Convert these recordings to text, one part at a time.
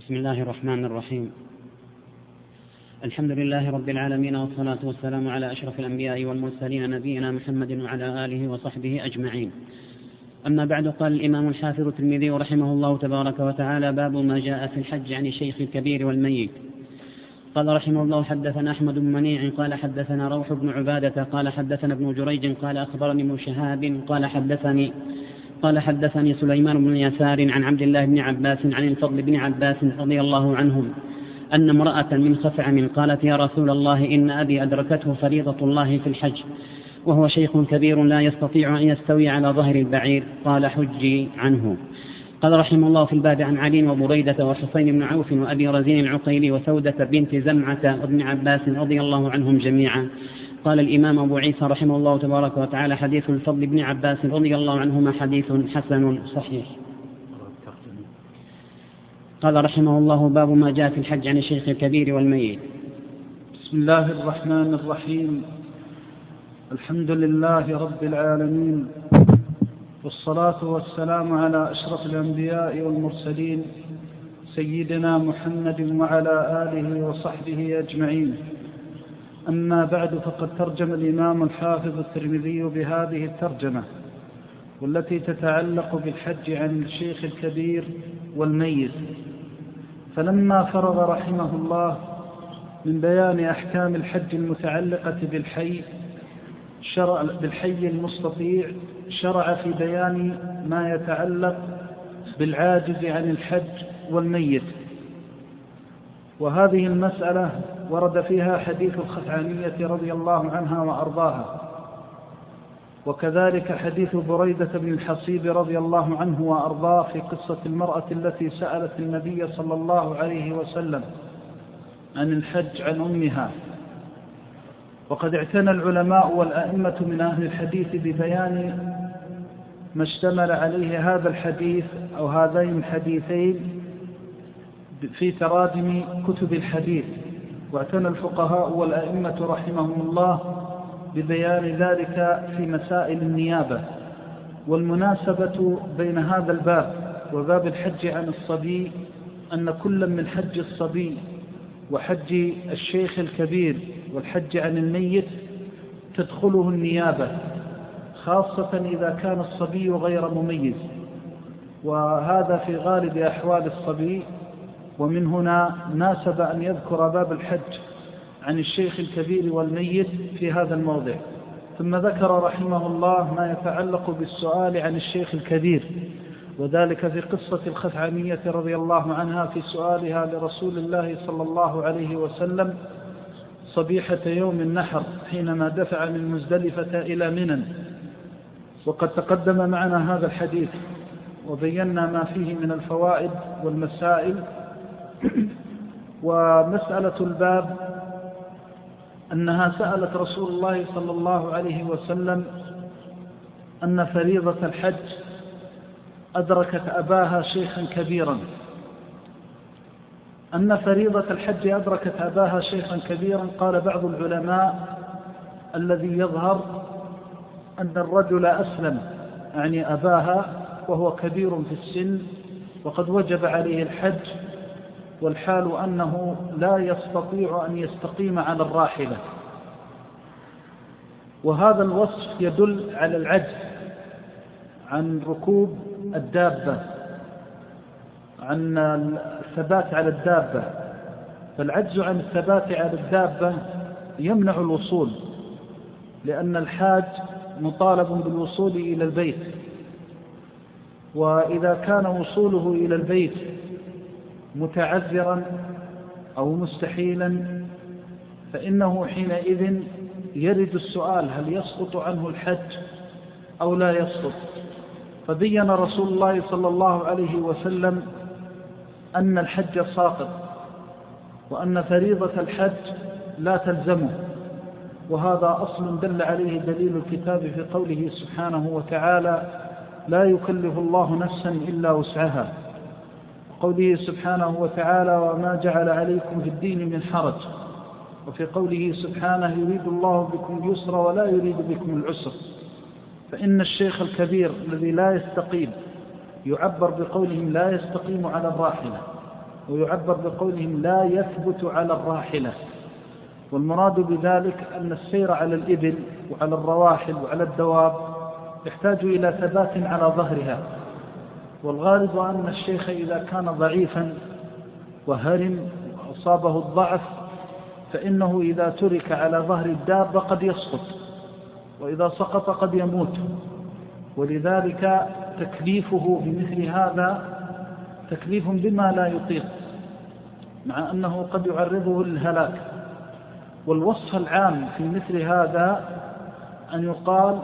بسم الله الرحمن الرحيم. الحمد لله رب العالمين، والصلاة والسلام على أشرف الأنبياء والمرسلين نبينا محمد وعلى آله وصحبه أجمعين. أما بعد، قال الإمام الحافظ الترمذي رحمه الله تبارك وتعالى: باب ما جاء في الحج عن الشيخ الكبير والميت. قال رحمه الله: حدثنا أحمد بن منيع قال حدثنا روح بن عبادة قال حدثنا ابن جريج قال أخبرني ابن شهاب قال حدثني سليمان بن يسار عن عبد الله بن عباس عن الفضل بن عباس رضي الله عنهم أن امرأة من خثعم قالت: يا رسول الله، إن أبي أدركته فريضة الله في الحج وهو شيخ كبير لا يستطيع أن يستوي على ظهر البعير، قال: حجي عنه. قال رحمه الله: في الباب عن علي وبريدة وحسين بن عوف وأبي رزين العقيلي وسودة بنت زمعة وابن عباس رضي الله عنهم جميعا. قال الإمام أبو عيسى رحمه الله تبارك وتعالى: حديث الفضل بن عباس رضي الله عنهما حديث حسن صحيح. قال رحمه الله: باب ما جاء في الحج عن الشيخ الكبير والميت. بسم الله الرحمن الرحيم. الحمد لله رب العالمين، والصلاة والسلام على أشرف الأنبياء والمرسلين سيدنا محمد وعلى آله وصحبه أجمعين. أما بعد، فقد ترجم الإمام الحافظ الترمذي بهذه الترجمة، والتي تتعلق بالحج عن الشيخ الكبير والميت. فلما فرغ رحمه الله من بيان أحكام الحج المتعلقة بالحي المستطيع، شرع في بيان ما يتعلق بالعاجز عن الحج والميت. وهذه المسألة ورد فيها حديث الخثعمية رضي الله عنها وأرضاها، وكذلك حديث بريدة بن الحصيب رضي الله عنه وأرضاه في قصة المرأة التي سألت النبي صلى الله عليه وسلم عن الحج عن أمها. وقد اعتنى العلماء والأئمة من أهل الحديث ببيان ما اشتمل عليه هذا الحديث أو هذين الحديثين في تراجم كتب الحديث، واعتنى الفقهاء والأئمة رحمهم الله ببيان ذلك في مسائل النيابة. والمناسبة بين هذا الباب وباب الحج عن الصبي أن كل من حج الصبي وحج الشيخ الكبير والحج عن الميت تدخله النيابة، خاصة إذا كان الصبي غير مميز، وهذا في غالب أحوال الصبي. ومن هنا ناسب أن يذكر باب الحج عن الشيخ الكبير والميت في هذا الموضع. ثم ذكر رحمه الله ما يتعلق بالسؤال عن الشيخ الكبير، وذلك في قصة الخثعمية رضي الله عنها في سؤالها لرسول الله صلى الله عليه وسلم صبيحة يوم النحر حينما دفع من مزدلفة إلى منى. وقد تقدم معنا هذا الحديث وبينا ما فيه من الفوائد والمسائل. ومسألة الباب أنها سألت رسول الله صلى الله عليه وسلم أن فريضة الحج أدركت أباها شيخا كبيرا. أن فريضة الحج أدركت أباها شيخا كبيرا، قال بعض العلماء الذي يظهر أن الرجل أسلم، يعني أباها، وهو كبير في السن وقد وجب عليه الحج، والحال أنه لا يستطيع أن يستقيم على الراحلة. وهذا الوصف يدل على العجز عن ركوب الدابة، عن الثبات على الدابة. فالعجز عن الثبات على الدابة يمنع الوصول، لأن الحاج مطالب بالوصول إلى البيت، وإذا كان وصوله إلى البيت متعذرا أو مستحيلا فإنه حينئذ يرد السؤال: هل يسقط عنه الحج أو لا يسقط؟ فبين رسول الله صلى الله عليه وسلم أن الحج ساقط، وأن فريضة الحج لا تلزمه. وهذا أصل دل عليه دليل الكتاب في قوله سبحانه وتعالى: لا يكلف الله نفسا إلا وسعها، وقوله سبحانه وتعالى: وما جعل عليكم في الدين من حرج، وفي قوله سبحانه: يريد الله بكم اليسر ولا يريد بكم العسر. فإن الشيخ الكبير الذي لا يستقيم يعبر بقولهم لا يستقيم على الراحلة، ويعبر بقولهم لا يثبت على الراحلة. والمراد بذلك أن السير على الإبل وعلى الرواحل وعلى الدواب يحتاج إلى ثبات على ظهرها، والغالب أن الشيخ إذا كان ضعيفا وهرم وأصابه الضعف فإنه إذا ترك على ظهر الدابة قد يسقط، وإذا سقط قد يموت، ولذلك تكليفه بمثل هذا تكليف بما لا يطيق، مع أنه قد يعرضه للهلاك. والوصف العام في مثل هذا أن يقال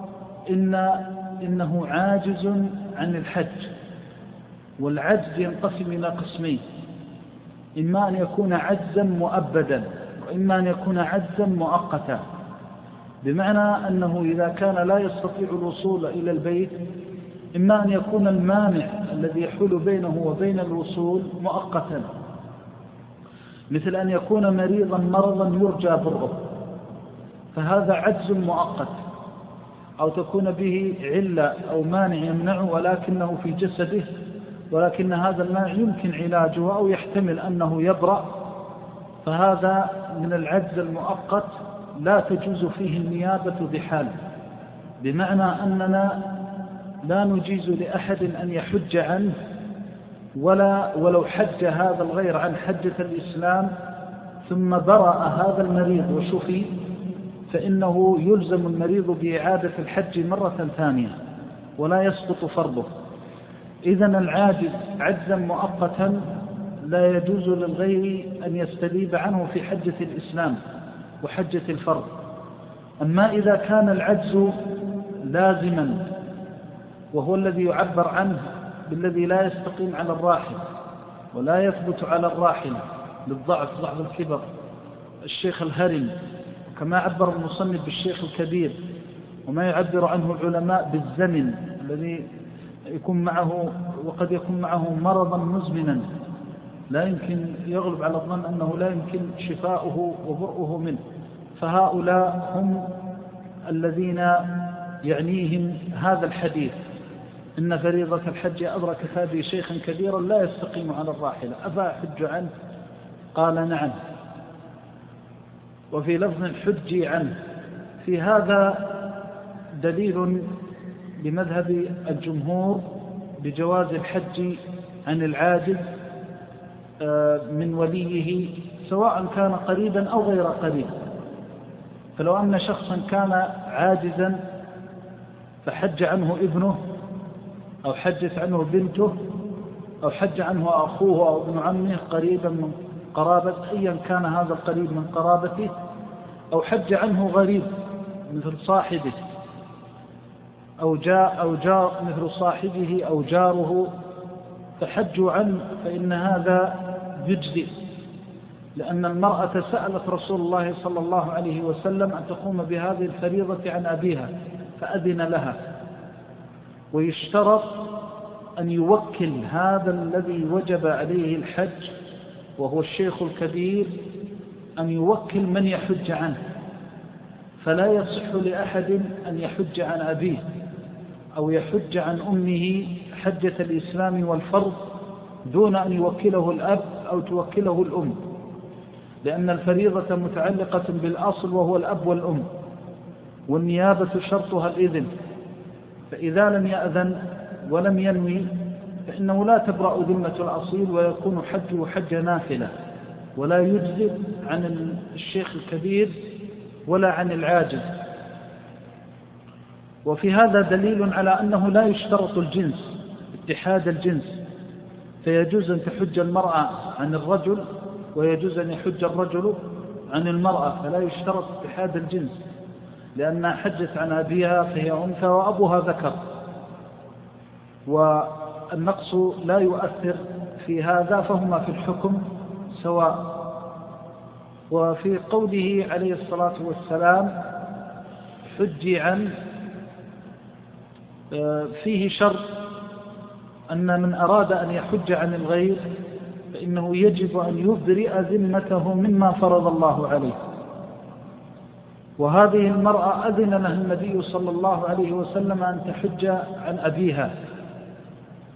إنه عاجز عن الحج. والعجز ينقسم إلى قسمين: إما أن يكون عجزا مؤبدا، وإما أن يكون عجزا مؤقتا، بمعنى أنه إذا كان لا يستطيع الوصول إلى البيت إما أن يكون المانع الذي يحول بينه وبين الوصول مؤقتا، مثل أن يكون مريضا مرضا يرجى برؤه فهذا عجز مؤقت، أو تكون به علة أو مانع يمنعه ولكنه في جسده، ولكن هذا المانع يمكن علاجه أو يحتمل أنه يبرأ، فهذا من العجز المؤقت لا تجوز فيه النيابة بحال، بمعنى أننا لا نجيز لأحد أن يحج عنه ولو حج هذا الغير عن حجة الإسلام ثم برأ هذا المريض وشفي، فإنه يلزم المريض بإعادة الحج مرة ثانية ولا يسقط فرضه. إذن العاجز عجزا مؤقتا لا يجوز للغير أن يستليب عنه في حجة الإسلام وحجة الفرض. أما إذا كان العجز لازما وهو الذي يعبر عنه بالذي لا يستقيم على الراحل ولا يثبت على الراحل للضعف، ضعف الكبر، الشيخ الهرم، كما عبر المصنف بالشيخ الكبير، وما يعبر عنه العلماء بالزمن الذي يكون معه وقد يكون معه مرضا مزمنا لا يمكن يغلب على الظن أنه لا يمكن شفاؤه وبرؤه منه، فهؤلاء هم الذين يعنيهم هذا الحديث: إن فريضة الحج أدركت هذه شيخا كبيرا لا يستقيم على الراحلة أفأحج عنه؟ قال نعم. وفي لفظ حجي عنه. في هذا دليل بمذهب الجمهور بجواز الحج عن العاجز من وليه سواء كان قريبا أو غير قريب. فلو أن شخصا كان عاجزا فحج عنه ابنه أو حجت عنه بنته أو حج عنه أخوه أو ابن عمه قريبا من قرابة، أيا كان هذا القريب من قرابته، أو حج عنه غريب مثل صاحبه أو جار مثل صاحبه أو جاره، فحجوا عنه فإن هذا يجزئ، لأن المرأة سألت رسول الله صلى الله عليه وسلم أن تقوم بهذه الفريضة عن أبيها فأذن لها. ويشترط أن يوكل هذا الذي وجب عليه الحج وهو الشيخ الكبير أن يوكل من يحج عنه، فلا يصح لأحد أن يحج عن أبيه أو يحج عن أمه حجة الإسلام والفرض دون أن يوكله الأب أو توكله الأم، لأن الفريضة متعلقة بالأصل وهو الأب والأم، والنيابة شرطها الإذن، فإذا لم يأذن ولم ينوي فإنه لا تبرأ ذمة الأصيل ويكون حجه حج نافلة ولا يجزئ عن الشيخ الكبير ولا عن العاجز. وفي هذا دليل على أنه لا يشترط الجنس اتحاد الجنس، فيجوز أن تحج المرأة عن الرجل ويجوز أن يحج الرجل عن المرأة، فلا يشترط اتحاد الجنس، لأنها حجت عن أبيها فهي أنثى وأبوها ذكر، والنقص لا يؤثر في هذا، فهما في الحكم سواء. وفي قوله عليه الصلاة والسلام حجي عن، فيه شرط أن من أراد أن يحج عن الغير فإنه يجب أن يبرئ ذمته مما فرض الله عليه. وهذه المرأة أذن لها النبي صلى الله عليه وسلم أن تحج عن أبيها،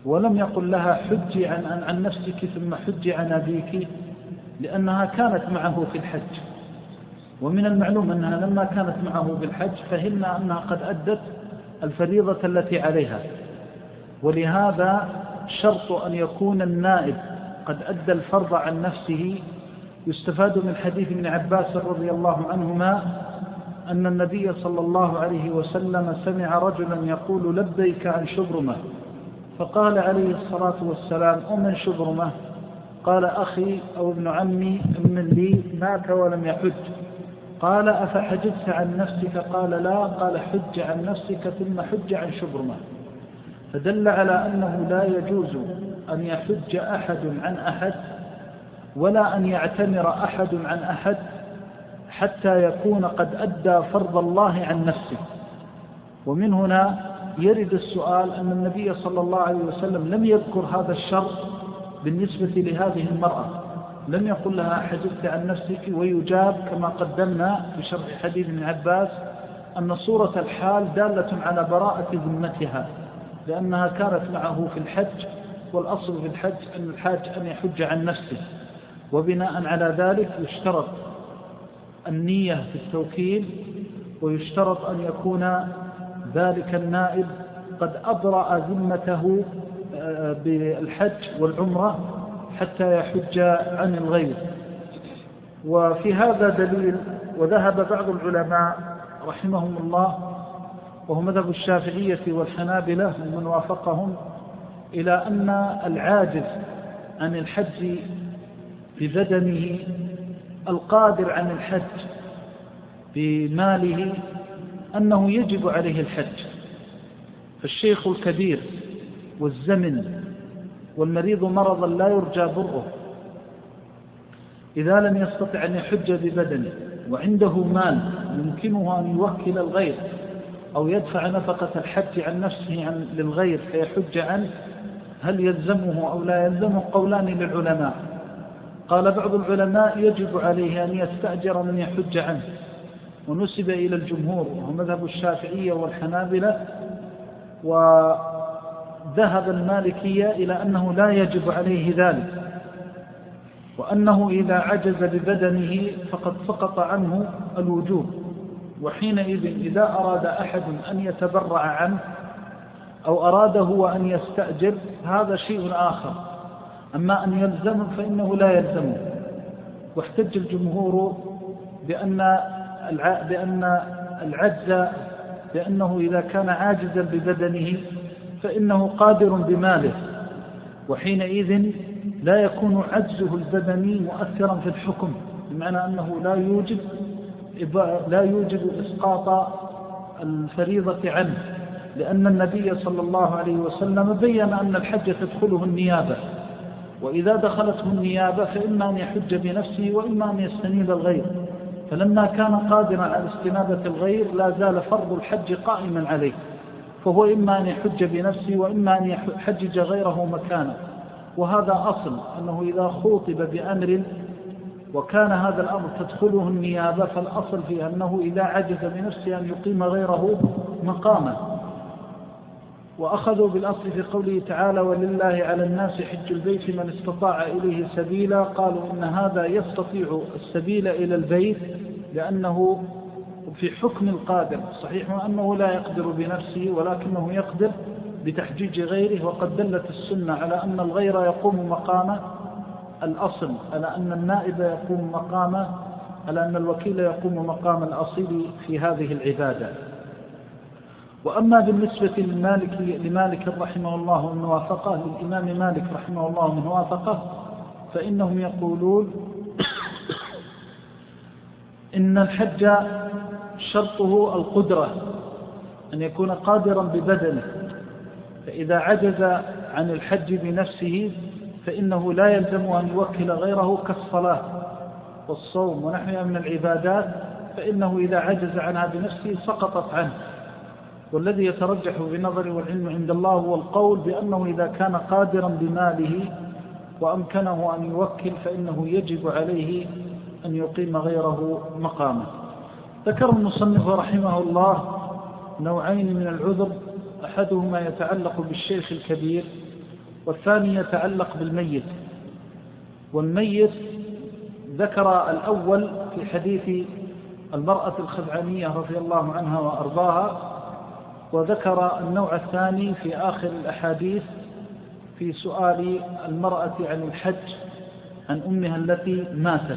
ولم يقل لها حجي عن نفسك ثم حجي عن أبيك، لأنها كانت معه في الحج، ومن المعلوم أنها لما كانت معه بالحج فهمنا أنها قد أدت الفريضة التي عليها. ولهذا شرط أن يكون النائب قد أدى الفرض عن نفسه. يستفاد من حديث ابن عباس رضي الله عنهما أن النبي صلى الله عليه وسلم سمع رجلا يقول لبيك عن شبرمة، فقال عليه الصلاة والسلام ومن شبرمة؟ قال أخي أو ابن عمي من لي مات ولم يحج. قال أفحججت عن نفسك؟ قال لا. قال حج عن نفسك ثم حج عن شبرمة. فدل على أنه لا يجوز أن يحج أحد عن أحد ولا أن يعتمر أحد عن أحد حتى يكون قد أدى فرض الله عن نفسه. ومن هنا يرد السؤال أن النبي صلى الله عليه وسلم لم يذكر هذا الشرط بالنسبة لهذه المرأة، لم يقل لها حجزت عن نفسك، ويجاب كما قدمنا في شرح حديث ابن عباس أن صورة الحال دالة على براءة ذمتها، لأنها كانت معه في الحج، والأصل في الحج أن الحاج أن يحج عن نفسه. وبناء على ذلك يشترط النية في التوكيل، ويشترط أن يكون ذلك النائب قد أبرأ ذمته بالحج والعمرة حتى يحج عن الغير. وفي هذا دليل. وذهب بعض العلماء رحمهم الله، وهو مذهب الشافعية والحنابلة ومن وافقهم، إلى أن العاجز عن الحج ببدنه القادر عن الحج بماله أنه يجب عليه الحج. فالشيخ الكبير والزمن والمريض مرضا لا يرجى برؤه إذا لم يستطع أن يحج ببدنه وعنده مال يمكنه أن يوكل الغير أو يدفع نفقة الحج عن نفسه للغير فيحج عنه، هل يلزمه أو لا يلزمه؟ قولان للعلماء. قال بعض العلماء يجب عليه أن يستأجر من يحج عنه، ونسب إلى الجمهور وهو مذهب الشافعية والحنابلة، وذهب المالكية إلى أنه لا يجب عليه ذلك، وأنه إذا عجز ببدنه فقد سقط عنه الوجوب. وحينئذ إذا أراد أحد أن يتبرع عنه أو أراد هو أن يستأجر هذا شيء آخر، أما أن يلزمه فإنه لا يلزمه. واحتج الجمهور بأن العجز بأنه إذا كان عاجزا ببدنه فإنه قادر بماله، وحينئذ لا يكون عجزه البدني مؤثرا في الحكم، بمعنى أنه لا يوجب إسقاط الفريضة عنه، لأن النبي صلى الله عليه وسلم بيّن أن الحج تدخله النيابة، وإذا دخلته النيابة فإما أن يحج بنفسه وإما أن يستنيب الغير. فلما كان قادرا على استنابة الغير لا زال فرض الحج قائما عليه، فهو إما أن يحج بنفسه وإما أن يحجج غيره مكانه. وهذا أصل أنه إذا خوطب بأمر وكان هذا الأمر تدخله النيابة فالأصل فيه أنه إذا عجز بنفسه أن يقيم غيره مقامه. وأخذوا بالأصل في قوله تعالى ولله على الناس حج البيت من استطاع إليه سبيلا، قالوا إن هذا يستطيع السبيل إلى البيت لأنه في حكم القادر، صحيح أنه لا يقدر بنفسه ولكنه يقدر بتحجيج غيره. وقد دلت السنة على أن الغير يقوم مقام الأصل، على أن النائب يقوم مقامه، على أن الوكيل يقوم مقام الأصيل في هذه العبادة. وأما بالنسبة لمالك رحمه الله ومن وافقه، للإمام مالك رحمه الله ومن وافقه، فإنهم يقولون إن الحج شرطه القدرة، أن يكون قادرا ببدنه، فإذا عجز عن الحج بنفسه فإنه لا يلزم أن يوكل غيره كالصلاة والصوم ونحوها من العبادات، فإنه إذا عجز عنها بنفسه سقطت عنه. والذي يترجح بنظر والعلم عند الله هو القول بأنه إذا كان قادرا بماله وأمكنه أن يوكل فإنه يجب عليه أن يقيم غيره مقامه. ذكر المصنف رحمه الله نوعين من العذر، أحدهما يتعلق بالشيخ الكبير والثاني يتعلق بالميت. والميت ذكر الأول في حديث المرأة الخزعمية رضي الله عنها وأرضاها، وذكر النوع الثاني في آخر الأحاديث في سؤال المرأة عن الحج عن أمها التي ماتت.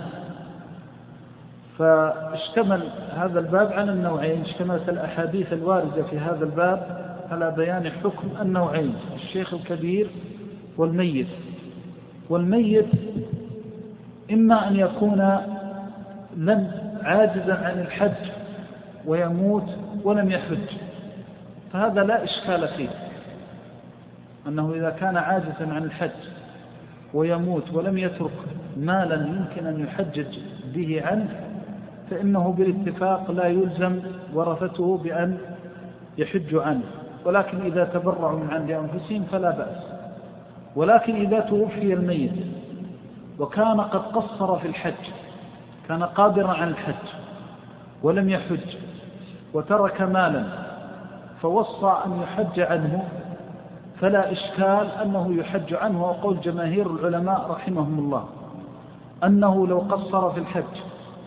فاشتمل هذا الباب على النوعين، اشتملت الأحاديث الواردة في هذا الباب على بيان حكم النوعين، الشيخ الكبير والميت. والميت إما أن يكون لم عاجزا عن الحج ويموت ولم يحج، فهذا لا إشكال فيه، أنه إذا كان عاجزا عن الحج ويموت ولم يترك مالا يمكن أن يحجج به عنه، فإنه بالاتفاق لا يلزم ورثته بأن يحج عنه، ولكن إذا تبرعوا من عند أنفسهم فلا بأس. ولكن إذا توفي الميت وكان قد قصر في الحج، كان قادرا عن الحج ولم يحج وترك مالا فوصى أن يحج عنه، فلا إشكال أنه يحج عنه. وقول جماهير العلماء رحمهم الله أنه لو قصر في الحج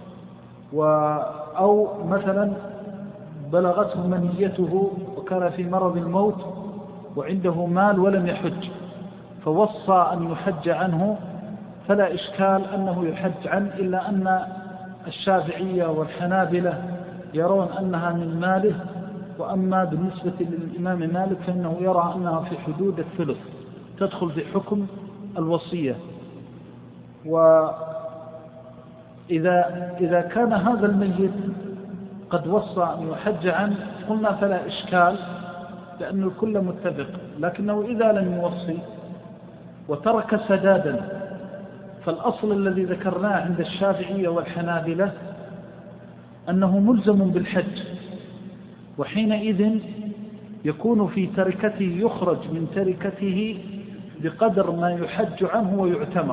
أو مثلا بلغته منيته وكان في مرض الموت وعنده مال ولم يحج فوصى أن يحج عنه، فلا إشكال أنه يحج عنه، إلا أن الشافعية والحنابلة يرون أنها من ماله، وأما بالنسبة للإمام مالك فإنه يرى أنها في حدود الثلث، تدخل في حكم الوصية. وإذا كان هذا الميت قد وصى أن يحج عنه قلنا فلا إشكال، لأن الكل متفق. لكنه إذا لم يوصي وترك سدادا، فالأصل الذي ذكرناه عند الشافعية والحنابلة أنه ملزم بالحج، وحينئذ يكون في تركته، يخرج من تركته بقدر ما يحج عنه ويعتمر،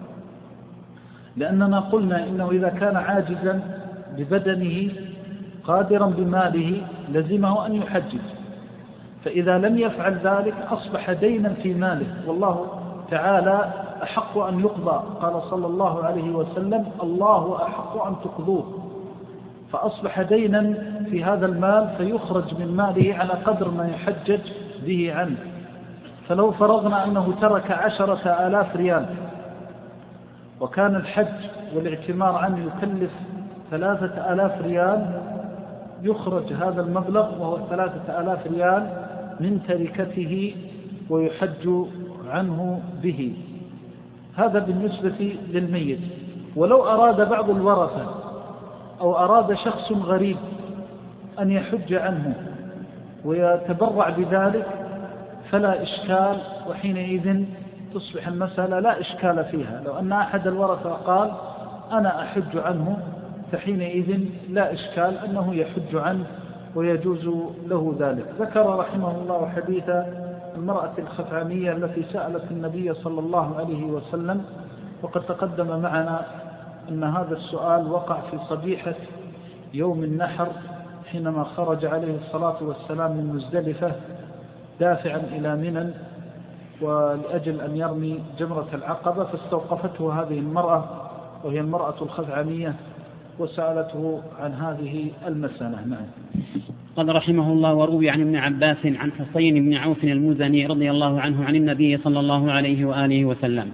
لأننا قلنا إنه إذا كان عاجزا ببدنه قادرا بماله لزمه أن يحجج، فإذا لم يفعل ذلك أصبح دينا في ماله، والله تعالى أحق أن يقضى، قال صلى الله عليه وسلم الله أحق أن تقضوه، فأصبح دينا في هذا المال فيخرج من ماله على قدر ما يحجج به عنه. فلو فرضنا أنه ترك 10,000 ريال وكان الحج والاعتمار عنه يكلف 3,000 ريال، يخرج هذا المبلغ وهو 3,000 ريال من تركته ويحج عنه به. هذا بالنسبة للميت. ولو أراد بعض الورثة أو أراد شخص غريب أن يحج عنه ويتبرع بذلك فلا إشكال، وحينئذ تصبح المسألة لا إشكال فيها. لو أن أحد الورثة قال أنا أحج عنه فحينئذ لا إشكال أنه يحج عنه ويجوز له ذلك. ذكر رحمه الله حديث المرأة الخثعمية التي سألت النبي صلى الله عليه وسلم، وقد تقدم معنا أن هذا السؤال وقع في صبيحة يوم النحر حينما خرج عليه الصلاة والسلام من مزدلفة دافعا إلى منى ولأجل أن يرمي جمرة العقبة، فاستوقفته هذه المرأة وهي المرأة الخثعمية وسألته عن هذه المسألة. نعم. قال رحمه الله: وروي عن ابن عباس عن حصين بن عوف المزني رضي الله عنه عن النبي صلى الله عليه وآله وسلم.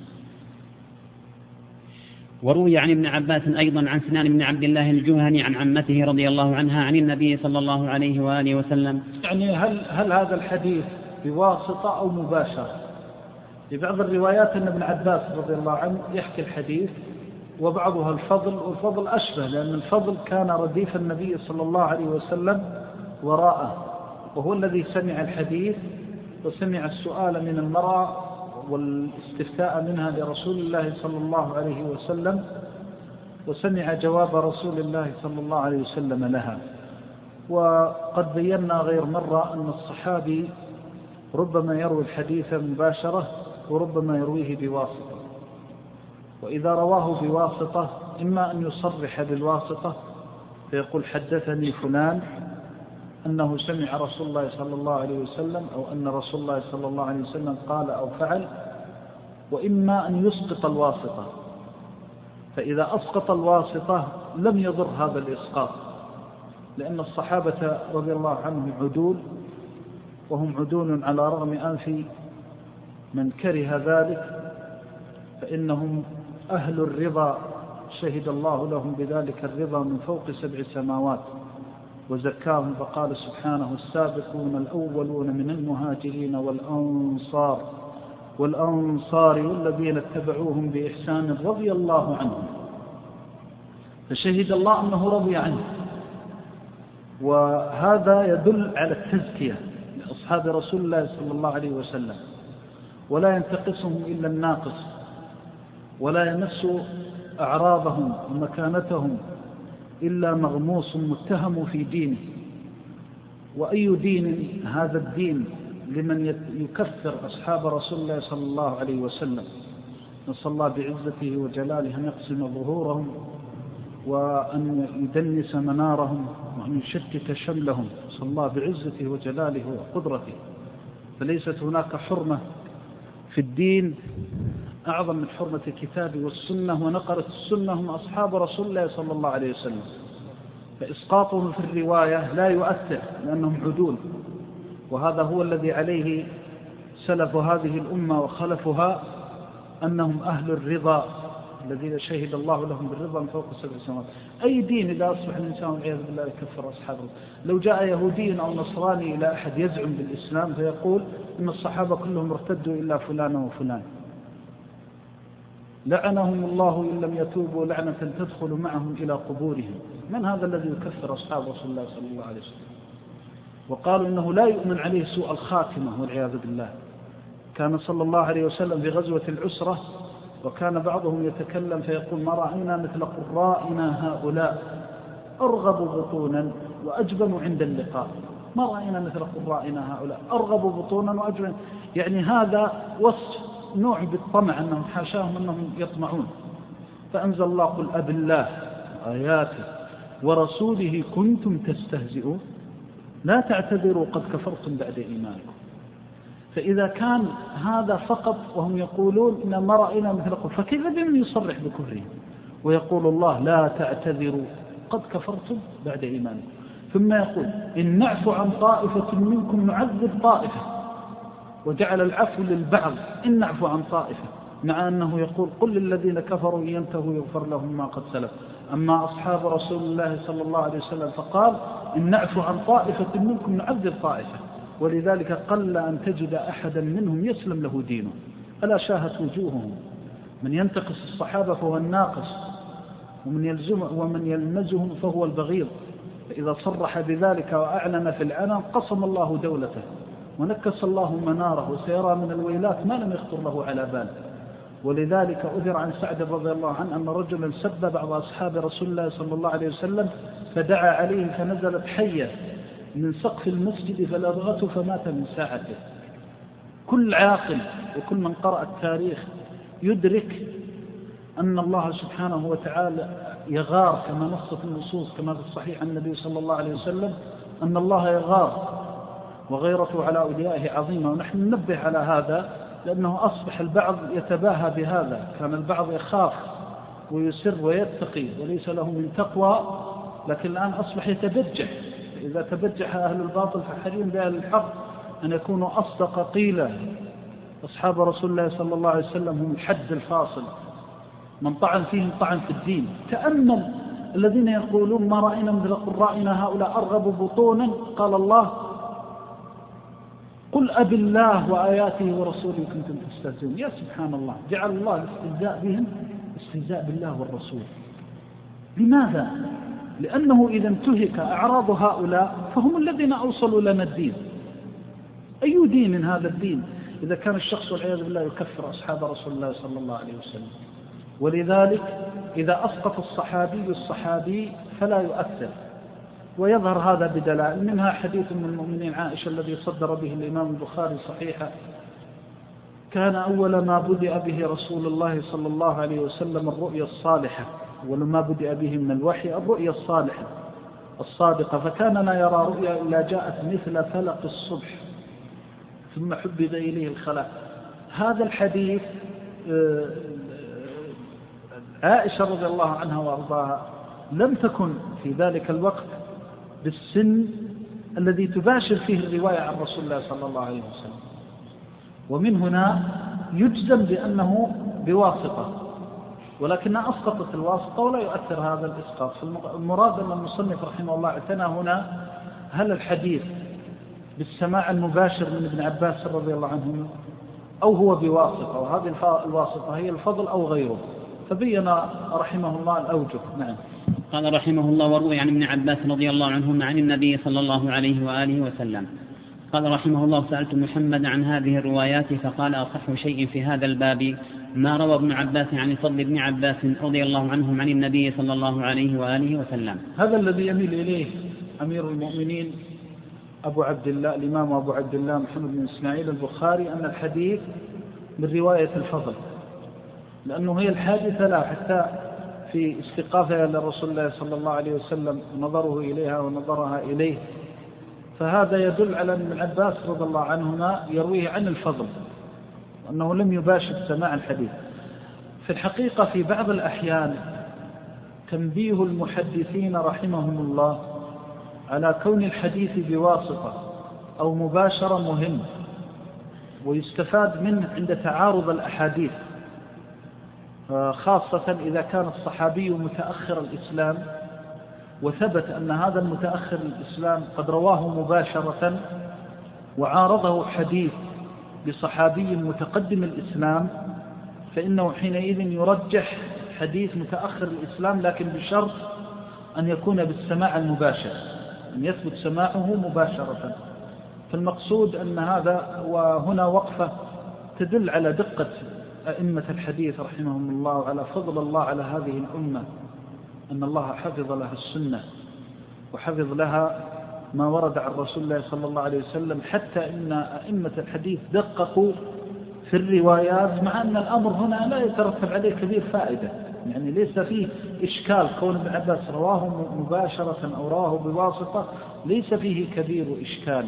وروي عن ابن عباس أيضا عن سنان بن عبد الله الجهني عن عمته رضي الله عنها عن النبي صلى الله عليه وآله وسلم. يعني هل هذا الحديث بواسطة أو مباشرة؟ لبعض الروايات أن ابن عباس رضي الله عنه يحكي الحديث، وبعضها الفضل، والفضل أشبه لأن الفضل كان رديف النبي صلى الله عليه وسلم وراءه، وهو الذي سمع الحديث وسمع السؤال من المرأة والاستفتاء منها لرسول الله صلى الله عليه وسلم، وسمع جواب رسول الله صلى الله عليه وسلم لها. وقد بينا غير مرة أن الصحابي ربما يروي الحديث مباشرة وربما يرويه بواسطة، وإذا رواه بواسطة إما أن يصرح بالواسطة فيقول حدثني فلان، أنه سمع رسول الله صلى الله عليه وسلم أو أن رسول الله صلى الله عليه وسلم قال أو فعل، وإما أن يسقط الواسطة. فإذا أسقط الواسطة لم يضر هذا الإسقاط، لأن الصحابة رضي الله عنهم عدول، وهم عدول على رغم أنف من كره ذلك، فإنهم أهل الرضا، شهد الله لهم بذلك الرضا من فوق 7 سماوات وزكاهم، فقال سبحانه: السابقون الأولون من المهاجرين والأنصار والذين اتبعوهم بإحسان رضي الله عنهم. فشهد الله أنه رضي عنه، وهذا يدل على التزكية لأصحاب رسول الله صلى الله عليه وسلم، ولا ينتقصهم إلا الناقص، ولا يمس أعراضهم ومكانتهم إلا مغموس متهم في دينه. وأي دين هذا الدين لمن يكفر أصحاب رسول الله صلى الله عليه وسلم؟ نسأل الله بعزته وجلاله أن يقسم ظهورهم، وأن يدنس منارهم، وأن يشتت شملهم، نسأل الله بعزته وجلاله وقدرته. فليست هناك حرمة في الدين أعظم من حرمة الكتاب والسنة، ونقلت السنة هم أصحاب رسول الله صلى الله عليه وسلم. فإسقاطهم في الرواية لا يؤثر لأنهم عدول، وهذا هو الذي عليه سلف هذه الأمة وخلفها، أنهم أهل الرضا الذين شهد الله لهم بالرضا من فوق 7 سماوات. أي دين إذا أصبح الإنسان والعياذ بالله يكفر أصحابه. لو جاء يهودي أو نصراني إلى أحد يزعم بالإسلام فيقول إن الصحابة كلهم ارتدوا إلا فلان وفلان، لعنهم الله إن لم يتوبوا لعنة تدخل معهم إلى قبورهم. من هذا الذي يكفر أصحاب رسول الله صلى الله عليه وسلم؟ وقالوا إنه لا يؤمن عليه سوء الخاتمة والعياذ بالله. كان صلى الله عليه وسلم في غزوة العسرة، وكان بعضهم يتكلم فيقول: ما رأينا مثل قرائنا هؤلاء أرغب بطونا وأجبن عند اللقاء. ما رأينا مثل قرائنا هؤلاء أرغب بطونا وأجبن، يعني هذا وصف نوع بالطمع، أنهم حاشاهم أنهم يطمعون. فأنزل الله: قل أب الله آياته ورسوله كنتم تستهزئون لا تعتذروا قد كفرتم بعد إيمانكم. فإذا كان هذا فقط وهم يقولون إن ما رأينا مثل قل، فكيف بمن يصرح بكفرهم ويقول الله لا تعتذروا قد كفرتم بعد إيمانكم؟ ثم يقول: إن نعفو عن طائفة منكم نعذب طائفة، وجعل العفو للبعض إن نعفو عن طائفة، مع أنه يقول: قل للذين كفروا ينتهوا يغفر لهم ما قد سلف. أما أصحاب رسول الله صلى الله عليه وسلم فقال: إن نعفو عن طائفة منكم نعذب طائفة. ولذلك قل أن تجد أحدا منهم يسلم له دينه، ألا شاهت وجوههم. من ينتقص الصحابة فهو الناقص، ومن يلمزهم فهو البغيض. فإذا صرح بذلك وأعلن في العلن قصم الله دولته ونكس الله مناره، وسيرى من الويلات ما لم يخطر له على بال. ولذلك أثر عن سعد رضي الله عنه أن رجلا سب بعض أصحاب رسول الله صلى الله عليه وسلم، فدعا عليه فنزلت حية من سقف المسجد فلدغته فمات من ساعته. كل عاقل وكل من قرأ التاريخ يدرك أن الله سبحانه وتعالى يغار، كما نصت النصوص كما في الصحيح عن النبي صلى الله عليه وسلم أن الله يغار، وغيرته على أوليائه عظيمة. ونحن ننبه على هذا لأنه أصبح البعض يتباهى بهذا. كان البعض يخاف ويسر ويتقي وليس له من تقوى، لكن الآن أصبح يتبجح. إذا تبجح أهل الباطل فحري بأهل الحق أن يكونوا أصدق قيلا. أصحاب رسول الله صلى الله عليه وسلم هم الحد الفاصل، من طعن فيهم طعن في الدين. تأمل الذين يقولون ما رأينا مثل قرائنا هؤلاء أرغب بطونا، قال الله: قل أب الله وآياته ورسوله كنتم تستهزئون. يا سبحان الله، جعل الله الاستهزاء بهم استهزاء بالله والرسول. لماذا؟ لأنه إذا انتهك أعراض هؤلاء فهم الذين أوصلوا لنا الدين. أي دين هذا الدين إذا كان الشخص والعياذ بالله يكفر أصحاب رسول الله صلى الله عليه وسلم؟ ولذلك إذا أسقط الصحابي فلا يؤثر. ويظهر هذا بدلائل، منها حديث من المؤمنين عائشة الذي صدر به الإمام البخاري صحيحة: كان أول ما بدأ به رسول الله صلى الله عليه وسلم الرؤيا الصالحة. أول ما بدأ به من الوحي الرؤيا الصالحة. الصادقة، فكان لا يرى رؤيا إلا جاءت مثل فلق الصبح ثم حبب إليه الخلاء. هذا الحديث عائشة رضي الله عنها وأرضاها لم تكن في ذلك الوقت بالسن الذي تباشر فيه الرواية عن رسول الله صلى الله عليه وسلم، ومن هنا يجزم بأنه بواسطة، ولكنها أسقطت الواسطة ولا يؤثر هذا الإسقاط. فالمراد أن المصنف رحمه الله اعتنى هنا هل الحديث بالسماع المباشر من ابن عباس رضي الله عنه أو هو بواسطة، وهذه الواسطة هي الفضل أو غيره، فبين رحمه الله الأوجه. نعم. قال رحمه الله: وروي عن ابن عباس رضي الله عنهما عن النبي صلى الله عليه وآله وسلم. قال رحمه الله: سألت محمد عن هذه الروايات فقال: أصح شيء في هذا الباب ما روى ابن عباس عن فضل ابن عباس رضي الله عنهم عن النبي صلى الله عليه وآله وسلم. هذا الذي يميل إليه أمير المؤمنين أبو عبد الله الإمام أبو عبد الله محمد بن إسماعيل البخاري أن الحديث من رواية الفضل، لأنه هي الحادثة لا حتى في استقافها لرسول الله صلى الله عليه وسلم ونظره إليها ونظرها إليه، فهذا يدل على أن ابن عباس رضي الله عنهما يرويه عن الفضل وأنه لم يباشر سماع الحديث. في الحقيقة في بعض الأحيان تنبيه المحدثين رحمهم الله على كون الحديث بواسطة أو مباشرة مهم، ويستفاد منه عند تعارض الأحاديث، خاصة إذا كان الصحابي متأخر الإسلام وثبت أن هذا المتأخر الإسلام قد رواه مباشرة وعارضه حديث بصحابي متقدم الإسلام، فإنه حينئذ يرجح حديث متأخر الإسلام، لكن بشرط أن يكون بالسماع المباشر، أن يثبت سماعه مباشرة. فالمقصود أن هذا، وهنا وقفة تدل على دقة أئمة الحديث رحمهم الله وعلى فضل الله على هذه الأمة، أن الله حفظ لها السنة وحفظ لها ما ورد عن رسول الله صلى الله عليه وسلم، حتى إن أئمة الحديث دققوا في الروايات، مع أن الأمر هنا لا يترتب عليه كبير فائدة، يعني ليس فيه إشكال كون ابن عباس رواه مباشرة أو رواه بواسطة، ليس فيه كبير إشكال،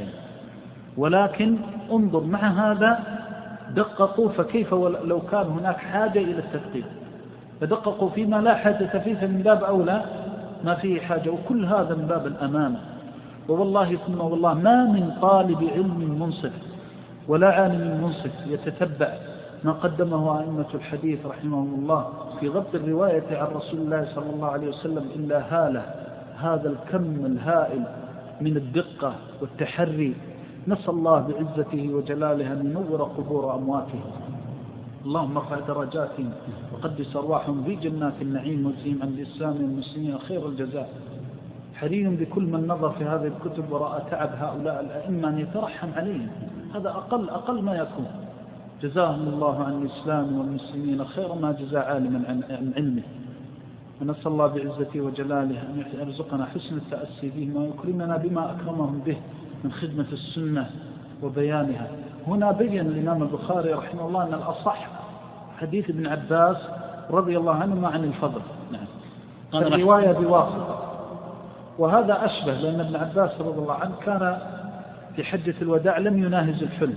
ولكن انظر مع هذا دققوا، فكيف لو كان هناك حاجة إلى التدقيق فدققوا فيما لا حاجة فيه، فمن باب أولى ما فيه حاجة، وكل هذا من باب الأمانة. ووالله ثم والله ما من طالب علم منصف ولا عالم منصف يتتبع ما قدمه أئمة الحديث رحمهم الله في ضبط الرواية عن رسول الله صلى الله عليه وسلم إلا هاله هذا الكم الهائل من الدقة والتحري. نسأل الله بعزته وجلاله أن ينور قبور أمواتهم، اللهم ارفع درجاتهم وقدس أرواحهم في جنات النعيم، وجزهم عن الإسلام والمسلمين خير الجزاء. حري بكل من نظر في هذه الكتب ورأى تعب هؤلاء الأئمة أن يترحم عليهم، هذا أقل ما يكون. جزاهم الله عن الإسلام والمسلمين خير ما جزى عالما عن علمه. ونسأل الله بعزته وجلاله أن يرزقنا حسن التأسي بهم ويكرمنا بما أكرمهم به من خدمة السنة وبيانها. هنا بين الإمام البخاري رحمه الله أن الأصح حديث ابن عباس رضي الله عنهما عن الفضل. نعم. الرواية بواسطة، وهذا أشبه، لأن ابن عباس رضي الله عنه كان في حجة الوداع لم يناهز الحلم.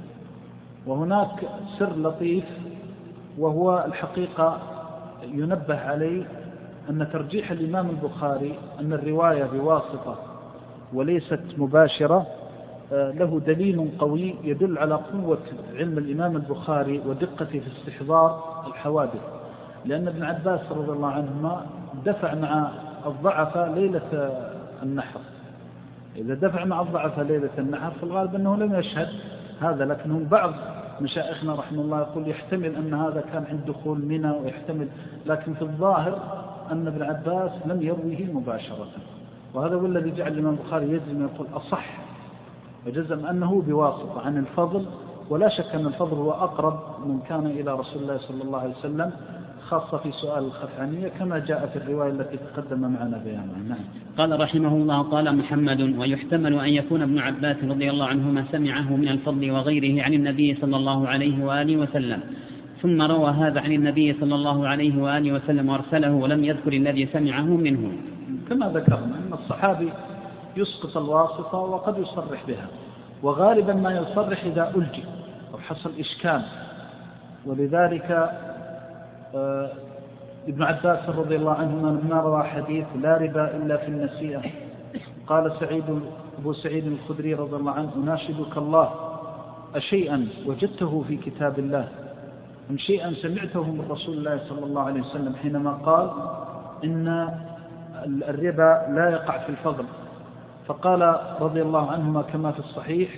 وهناك سر لطيف وهو الحقيقة ينبه عليه، أن ترجيح الإمام البخاري أن الرواية بواسطة وليست مباشرة له دليل قوي يدل على قوة علم الإمام البخاري ودقته في استحضار الحوادث. لأن ابن عباس رضي الله عنهما دفع مع الضعف ليلة النحر، إذا دفع مع الضعف ليلة النحر فالغالب أنه لم يشهد هذا، لكنه بعض مشايخنا رحمه الله يقول يحتمل أن هذا كان عند دخول منى، ويحتمل، لكن في الظاهر أن ابن عباس لم يرويه مباشرة، وهذا هو الذي جعل الإمام البخاري يجزم يقول أصح، وجزم أنه بواسطة عن الفضل. ولا شك أن الفضل هو أقرب من كان إلى رسول الله صلى الله عليه وسلم، خاصة في سؤال الخفعانية كما جاء في الرواية التي تقدم معنا بيانها. نعم. قال رحمه الله: قال محمد: ويحتمل أن يكون ابن عباس رضي الله عنهما سمعه من الفضل وغيره عن النبي صلى الله عليه وآله وسلم، ثم روى هذا عن النبي صلى الله عليه وآله وسلم وارسله ولم يذكر الذي سمعه منه. كما ذكرنا أن الصحابي يسقط الواسطة وقد يصرح بها، وغالبا ما يصرح إذا ألجئ أو حصل إشكال. ولذلك ابن عباس رضي الله عنهما لما روى حديث لا ربا إلا في النسيئة قال أبو سعيد الخدري رضي الله عنه: أناشدك الله أشيئا وجدته في كتاب الله أم شيئا سمعته من رسول الله صلى الله عليه وسلم حينما قال إن الربا لا يقع في الفضل؟ فقال رضي الله عنهما كما في الصحيح: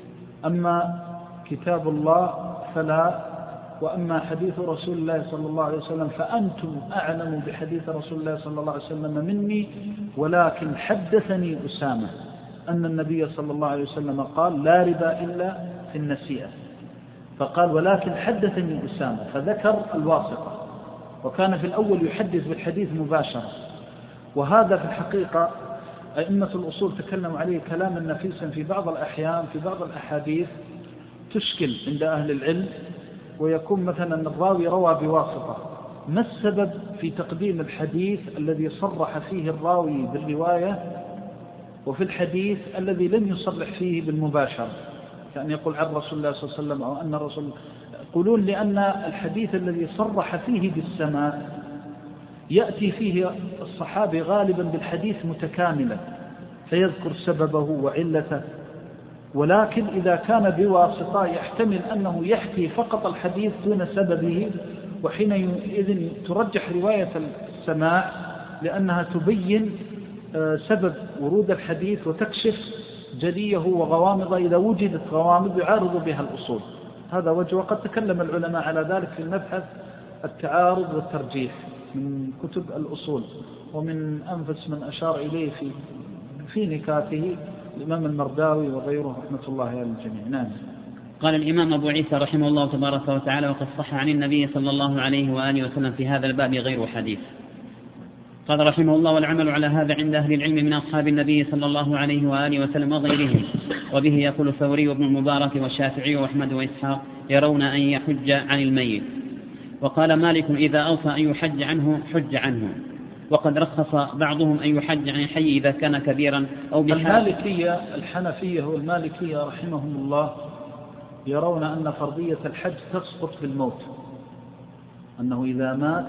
أما كتاب الله فلا، وأما حديث رسول الله صلى الله عليه وسلم فأنتم أعلم بحديث رسول الله صلى الله عليه وسلم مني، ولكن حدثني أسامة أن النبي صلى الله عليه وسلم قال لا ربا إلا في النسيئة. فقال ولكن حدثني أسامة، فذكر الواسطة، وكان في الأول يحدث بالحديث مباشرة. وهذا في الحقيقة أئمة الأصول تكلموا عليه كلاما نفيسا في بعض الأحيان في بعض الأحاديث تشكل عند أهل العلم، ويكون مثلا الراوي روى بواسطة، ما السبب في تقديم الحديث الذي صرح فيه الراوي بالرواية وفي الحديث الذي لم يصرح فيه بالمباشرة، كأن يقول عن رسول الله صلى الله عليه وسلم أو أن الرسول، يقولون لأن الحديث الذي صرح فيه بالسماع يأتي فيه الصحابي غالبا بالحديث متكاملا فيذكر سببه وعلته، ولكن إذا كان بواسطة يحتمل أنه يحكي فقط الحديث دون سببه، وحينئذ ترجح رواية السماع لأنها تبين سبب ورود الحديث وتكشف جليه وغوامضه إذا وجدت غوامض يعارض بها الأصول. هذا وجه، وقد تكلم العلماء على ذلك في المبحث التعارض والترجيح من كتب الأصول، ومن أنفس من أشار إليه في نكاته الإمام المرداوي وغيره رحمة الله على الجميع. نعم. قال الإمام أبو عيسى رحمه الله تبارك وتعالى: وقد صح عن النبي صلى الله عليه وآله وسلم في هذا الباب غير حديث. قال رحمه الله: والعمل على هذا عند أهل العلم من أصحاب النبي صلى الله عليه وآله وسلم وغيرهم، وبه يقول الثوري وابن المبارك والشافعي وأحمد وإسحاق يرون أن يحج عن الميت. وقال مالك: إذا أوصى أن يحج عنه حج عنه. وقد رخص بعضهم أن يحج عن الحي إذا كان كبيرا أو المالكية الحنفية والمالكية رحمهم الله يرون أن فرضية الحج تسقط بالموت، أنه إذا مات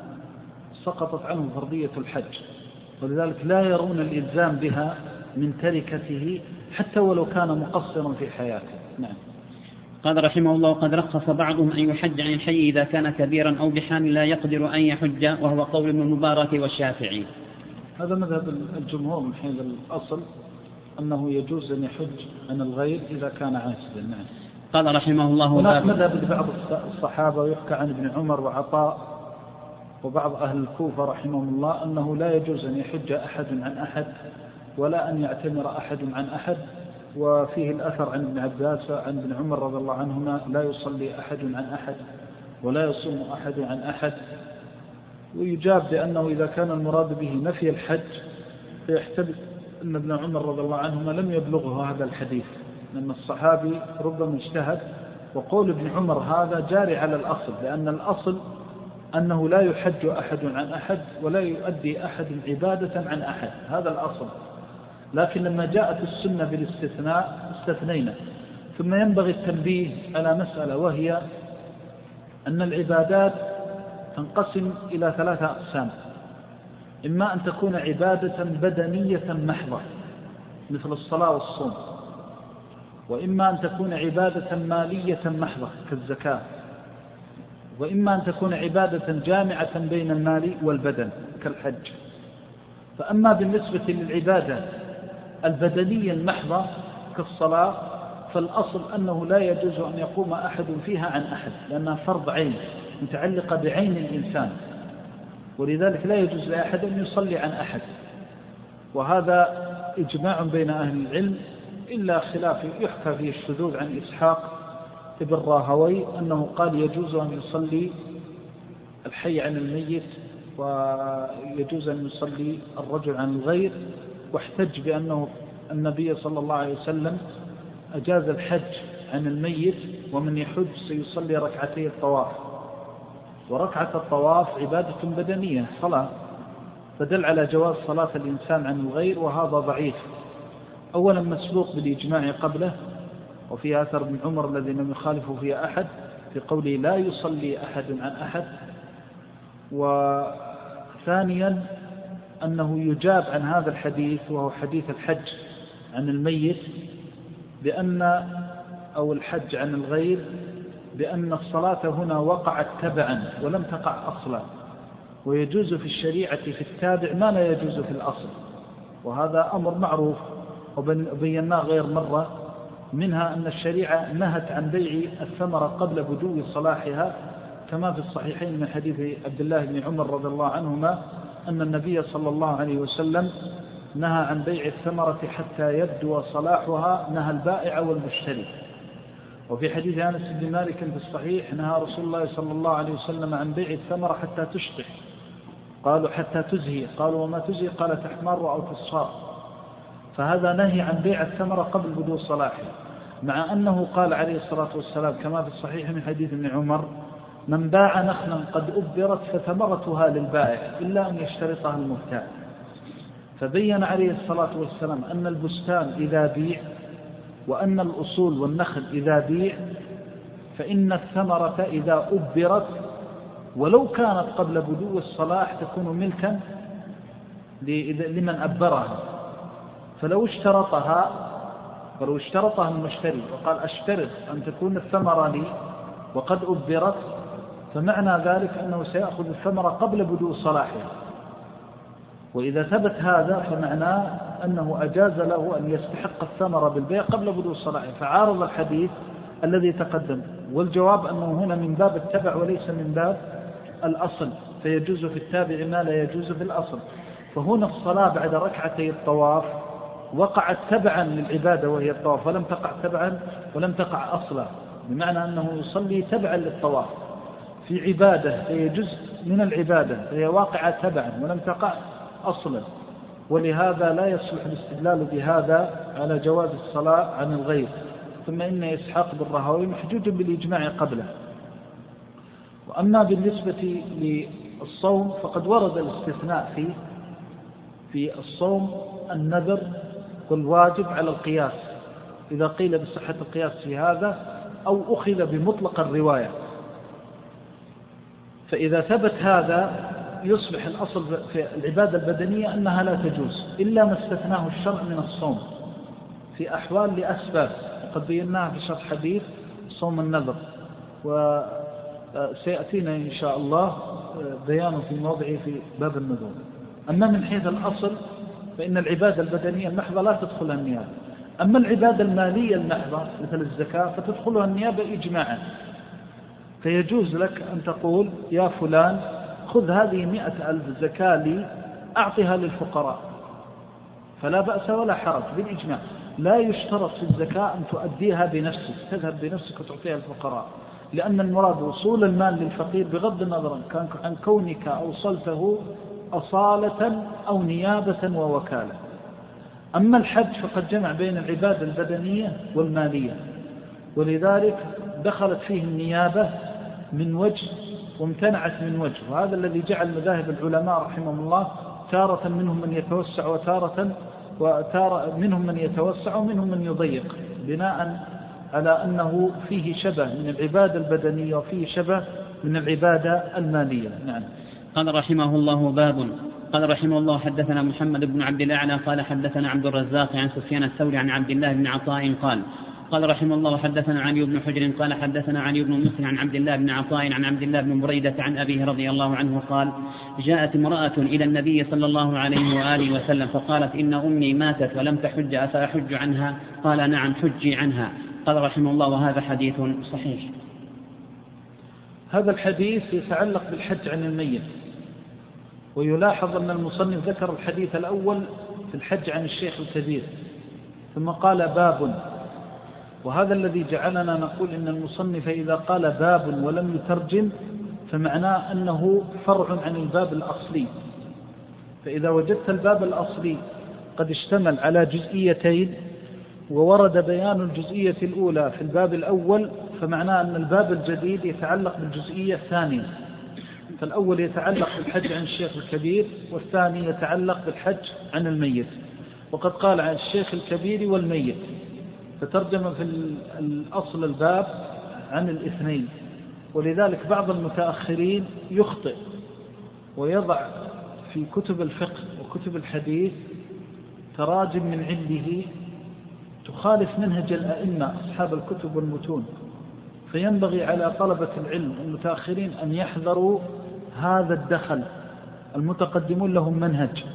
سقطت عنه فرضية الحج، ولذلك لا يرون الإلزام بها من تركته حتى ولو كان مقصرا في حياته. نعم. قال رحمه الله: وقد رخص بعضهم أن يحج عن الحي إذا كان كبيرا أو بحامل لا يقدر أن يحج، وهو قول ابن المبارك والشافعي. هذا مذهب الجمهور من حيث الأصل، أنه يجوز أن يحج عن الغير إذا كان عاجزا. نعم. قال رحمه الله: هناك مذهب لبعض الصحابة ويحكى عن ابن عمر وعطاء وبعض أهل الكوفة رحمهم الله أنه لا يجوز أن يحج أحد عن أحد ولا أن يعتمر أحد عن أحد. وفيه الأثر عن ابن عباس عن ابن عمر رضي الله عنهما: لا يصلي أحد عن أحد ولا يصوم أحد عن أحد. ويجاب بأنه إذا كان المراد به نفي الحج فيحتمل أن ابن عمر رضي الله عنهما لم يبلغه هذا الحديث، لأن الصحابي ربما اجتهد، وقول ابن عمر هذا جاري على الأصل، لأن الأصل أنه لا يحج أحد عن أحد ولا يؤدي أحد عبادة عن أحد، هذا الأصل. لكن لما جاءت السنة بالاستثناء استثنينا. ثم ينبغي التنبيه على مسألة، وهي أن العبادات تنقسم إلى 3 أقسام: إما أن تكون عبادة بدنية محضة مثل الصلاة والصوم، وإما أن تكون عبادة مالية محضة كالزكاة، وإما أن تكون عبادة جامعة بين المال والبدن كالحج. فأما بالنسبة للعبادة البدنية المحضة كالصلاة فالأصل أنه لا يجوز أن يقوم أحد فيها عن أحد، لأنها فرض عين متعلقة بعين الإنسان، ولذلك لا يجوز لأحد أن يصلي عن أحد. وهذا إجماع بين أهل العلم، إلا خلاف يحكى فيه الشذوذ عن إسحاق ابن راهوي أنه قال يجوز أن يصلي الحي عن الميت ويجوز أن يصلي الرجل عن الغير، واحتج بأنه النبي صلى الله عليه وسلم أجاز الحج عن الميت، ومن يحج سيصلي ركعتي الطواف وركعة الطواف عبادة بدنية صلاة، فدل على جواز صلاة الإنسان عن الغير، وهذا ضعيف. أولا مسبوق بالإجماع قبله، وفي أثر ابن عمر الذي لم يخالف فيه أحد في قوله لا يصلي أحد عن أحد. وثانيا أنه يجاب عن هذا الحديث وهو حديث الحج عن الميت أو الحج عن الغير بأن الصلاة هنا وقعت تبعا ولم تقع أصلا، ويجوز في الشريعة في التابع ما لا يجوز في الأصل، وهذا أمر معروف وبيناه غير مرة. منها أن الشريعة نهت عن بيع الثمرة قبل بدو صلاحها، كما في الصحيحين من حديث عبد الله بن عمر رضي الله عنهما أن النبي صلى الله عليه وسلم نهى عن بيع الثمرة حتى يبدو صلاحها، نهى البائع والمشتري. وفي حديث أنس بن مالك في الصحيح نهى رسول الله صلى الله عليه وسلم عن بيع الثمرة حتى تشطح، قالوا حتى تزهي، قالوا وما تزهي؟ قال تحمر أو تصفار. فهذا نهي عن بيع الثمرة قبل بدو صلاحها، مع أنه قال عليه الصلاة والسلام كما في الصحيح من حديث ابن عمر من باع نخلا قد أبرت فثمرتها للبائع إلا أن يشترطها المبتاع. فبين عليه الصلاة والسلام أن البستان إذا بيع وأن الأصول والنخل إذا بيع فإن الثمرة إذا أبرت ولو كانت قبل بدو الصلاح تكون ملكا لمن أبرها. فلو اشترطها المشتري وقال أشترط أن تكون الثمرة لي وقد أبرت، فمعنى ذلك أنه سيأخذ الثمرة قبل بدو صلاحها. وإذا ثبت هذا فمعناه أنه أجاز له أن يستحق الثمرة بالبيع قبل بدو صلاحها، فعارض الحديث الذي تقدم. والجواب أنه هنا من باب التبع وليس من باب الأصل، فيجوز في التابع ما لا يجوز في الأصل. فهنا الصلاة بعد ركعتي الطواف وقعت تبعا للعبادة وهي الطواف، ولم تقع تبعا ولم تقع أصلا، بمعنى أنه يصلي تبعا للطواف في عبادة فهي جزء من العبادة، فهي واقعة تبعا ولم تقع أصلا. ولهذا لا يصلح الاستدلال بهذا على جواز الصلاة عن الغير. ثم إن إسحاق بن راهويه محجوج بالإجماع قبله. وأما بالنسبة للصوم فقد ورد الاستثناء في الصوم النذر والواجب على القياس، إذا قيل بصحة القياس في هذا أو أخذ بمطلق الرواية. فإذا ثبت هذا يصبح الأصل في العبادة البدنية أنها لا تجوز إلا ما استثناه الشرع من الصوم في أحوال لأسباب، وقد بيناها في شرح حديث صوم النذر، وسيأتينا إن شاء الله بيانه في موضعه في باب النذور. أما من حيث الأصل فإن العبادة البدنية المحضة لا تدخلها النيابة. أما العبادة المالية المحضة مثل الزكاة فتدخلها النيابة إجماعا، فيجوز لك أن تقول يا فلان خذ هذه 100,000 زكاة لي أعطها للفقراء، فلا بأس ولا حرج بالإجماع. لا يشترط في الزكاة أن تؤديها بنفسك، تذهب بنفسك وتعطيها الفقراء، لأن المراد وصول المال للفقير بغض النظر عن كونك أوصلته أصالة أو نيابة ووكالة. أما الحج فقد جمع بين العبادة البدنية والمالية، ولذلك دخلت فيه النيابة من وجه وامتنعت من وجه، وهذا الذي جعل مذاهب العلماء رحمهم الله تارة منهم من يتوسع وتارة منهم من يتوسع ومنهم من يضيق، بناء على أنه فيه شبه من العبادة البدنية وفيه شبه من العبادة المالية. نعم. قال رحمه الله باب. قال رحمه الله حدثنا محمد بن عبد الأعلى قال حدثنا عبد الرزاق عن سفيان الثوري عن عبد الله بن عطاء قال رحمه الله حدثنا علي بن حجر قال حدثنا علي بن مسلم عن عبد الله بن عطاء عن عبد الله بن بريدة عن أبيه رضي الله عنه قال جاءت امرأة إلى النبي صلى الله عليه وآله وسلم فقالت إن أمي ماتت ولم تحج أفأحج عنها؟ قال نعم حجي عنها. قال رحمه الله وهذا حديث صحيح. هذا الحديث يتعلق بالحج عن الميت، ويلاحظ أن المصنف ذكر الحديث الأول في الحج عن الشيخ الكبير ثم قال باب، وهذا الذي جعلنا نقول إن المصنف إذا قال باب ولم يترجم فمعناه أنه فرع عن الباب الأصلي. فإذا وجدت الباب الأصلي قد اشتمل على جزئيتين وورد بيان الجزئية الأولى في الباب الأول، فمعناه أن الباب الجديد يتعلق بالجزئية الثانية. فالأول يتعلق بالحج عن الشيخ الكبير، والثاني يتعلق بالحج عن الميت. وقد قال عن الشيخ الكبير والميت، فترجم في الأصل الباب عن الاثنين. ولذلك بعض المتأخرين يخطئ ويضع في كتب الفقه وكتب الحديث تراجم من عنده تخالف منهج الأئمة أصحاب الكتب والمتون. فينبغي على طلبة العلم المتأخرين أن يحذروا هذا الدخل. المتقدمون لهم منهج،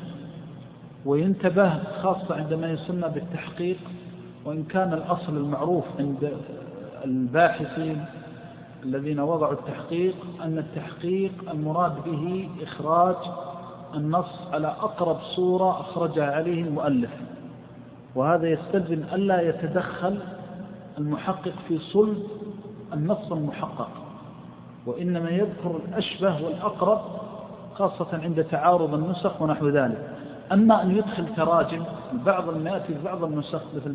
وينتبه خاصة عندما يسمى بالتحقيق، وإن كان الأصل المعروف عند الباحثين الذين وضعوا التحقيق أن التحقيق المراد به إخراج النص على أقرب صورة أخرجها عليه المؤلف، وهذا يستلزم ألا يتدخل المحقق في صلب النص المحقق، وإنما يذكر الأشبه والأقرب خاصة عند تعارض النسخ ونحو ذلك. أما أن يدخل تراجم بعض المئات في بعض النسخ مثل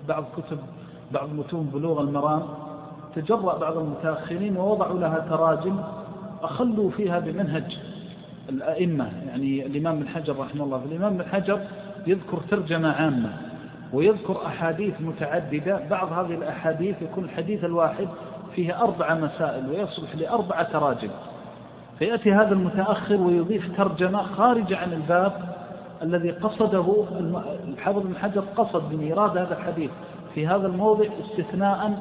بعض متون بلوغ المرام، تجرأ بعض المتأخرين ووضعوا لها تراجم أخلوا فيها بمنهج الأئمة. يعني الإمام بن حجر رحمه الله، الإمام بن حجر يذكر ترجمة عامة ويذكر أحاديث متعددة. بعض هذه الأحاديث يكون الحديث الواحد فيه 4 مسائل ويصلح ل4 تراجم، فيأتي هذا المتأخر ويضيف ترجمة خارجة عن الباب الذي قصده الحافظ بن حجر. قصد من إيراد هذا الحديث في هذا الموضع استثناء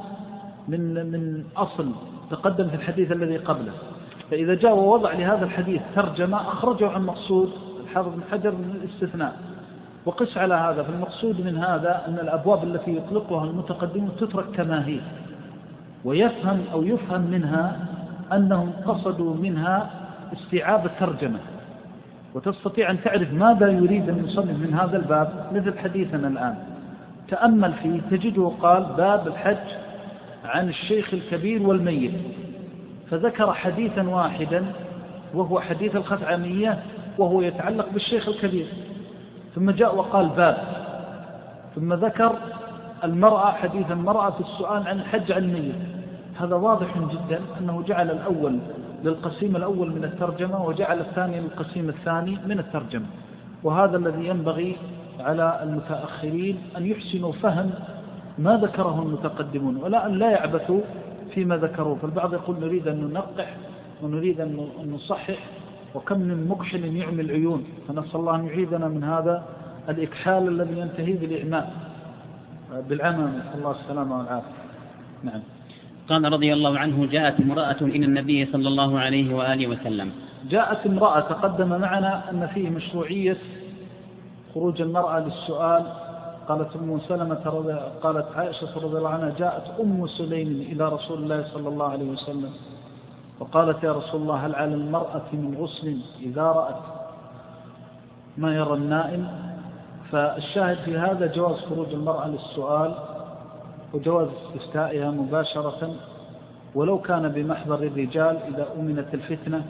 من أصل تقدم في الحديث الذي قبله، فإذا جاء ووضع لهذا الحديث ترجمة أخرجه عن مقصود الحافظ بن حجر من الاستثناء. وقس على هذا، فالمقصود من هذا أن الأبواب التي يطلقها المتقدمون تترك كما هي، ويفهم أو يفهم منها أنهم قصدوا منها استيعاب الترجمة، وتستطيع أن تعرف ماذا يريد المصنف من هذا الباب. مثل حديثنا الآن تأمل فيه تجده قال باب الحج عن الشيخ الكبير والميت، فذكر حديثا واحدا وهو حديث الخثعمية وهو يتعلق بالشيخ الكبير، ثم جاء وقال باب، ثم ذكر المرأة حديث المرأة في السؤال عن الحج عن الميت. هذا واضح جدا أنه جعل الأول للقسيم الأول من الترجمة وجعل الثاني للقسيم الثاني من الترجمة. وهذا الذي ينبغي على المتأخرين أن يحسنوا فهم ما ذكره المتقدمون، ولا أن لا يعبثوا فيما ذكروه. فالبعض يقول نريد أن ننقح ونريد أن نصحح، وكم من مكحل يعمي العيون، فنسأل الله أن يعيذنا من هذا الإكحال الذي ينتهي بالعمى، نسأل الله السلامة والعافية. نعم. قال رضي الله عنه: جاءت امرأة إلى النبي صلى الله عليه وآله وسلم. جاءت امرأة، تقدم معنا أن فيه مشروعية خروج المرأة للسؤال. قالت أم سلمة قالت عائشة رضي الله عنها: جاءت أم سليم إلى رسول الله صلى الله عليه وسلم وقالت: يا رسول الله، هل على المرأة من غسل إذا رأت ما يرى النائم؟ فالشاهد في هذا جواز خروج المرأة للسؤال وجواز استفتائها مباشرة، ولو كان بمحضر الرجال إذا أمنت الفتنة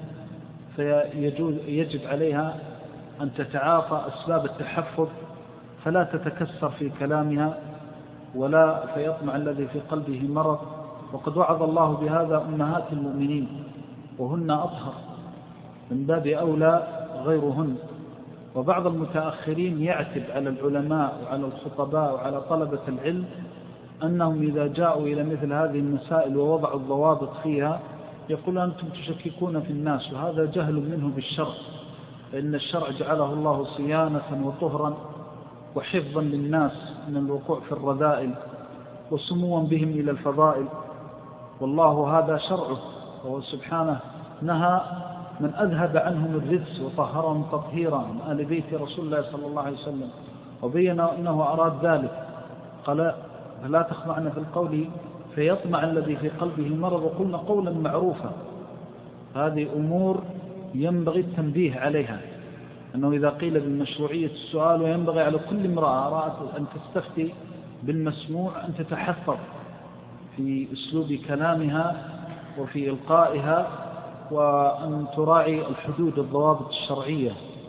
فيجب عليها أن تتعاطى أسباب التحفظ، فلا تتكسر في كلامها ولا فيطمع الذي في قلبه مرض. وقد وعظ الله بهذا أمهات المؤمنين وهن أطهر، من باب أولى غيرهن. وبعض المتأخرين يعتب على العلماء وعلى الخطباء وعلى طلبة العلم أنهم إذا جاءوا إلى مثل هذه المسائل ووضعوا الضوابط فيها يقول أنتم تشككون في الناس، وهذا جهل منه بالشرع، فإن الشرع جعله الله صيانة وطهرا وحفظا للناس من الوقوع في الرذائل وسموا بهم إلى الفضائل، والله هذا شرعه، وهو سبحانه نهى من أذهب عنهم الرجس وطهرهم تطهيرا من آل بيت رسول الله صلى الله عليه وسلم، وبين أنه أراد ذلك. قال: فلا تخضعن في القول فيطمع الذي في قلبه مرض، وقلنا قولا معروفا. هذه أمور ينبغي التنبيه عليها، أنه إذا قيل بالمشروعية السؤال، وينبغي على كل امرأة أرادت أن تستفتي بالمسموع أن تتحفظ في أسلوب كلامها وفي إلقائها، وأن تراعي الحدود الضوابط الشرعية.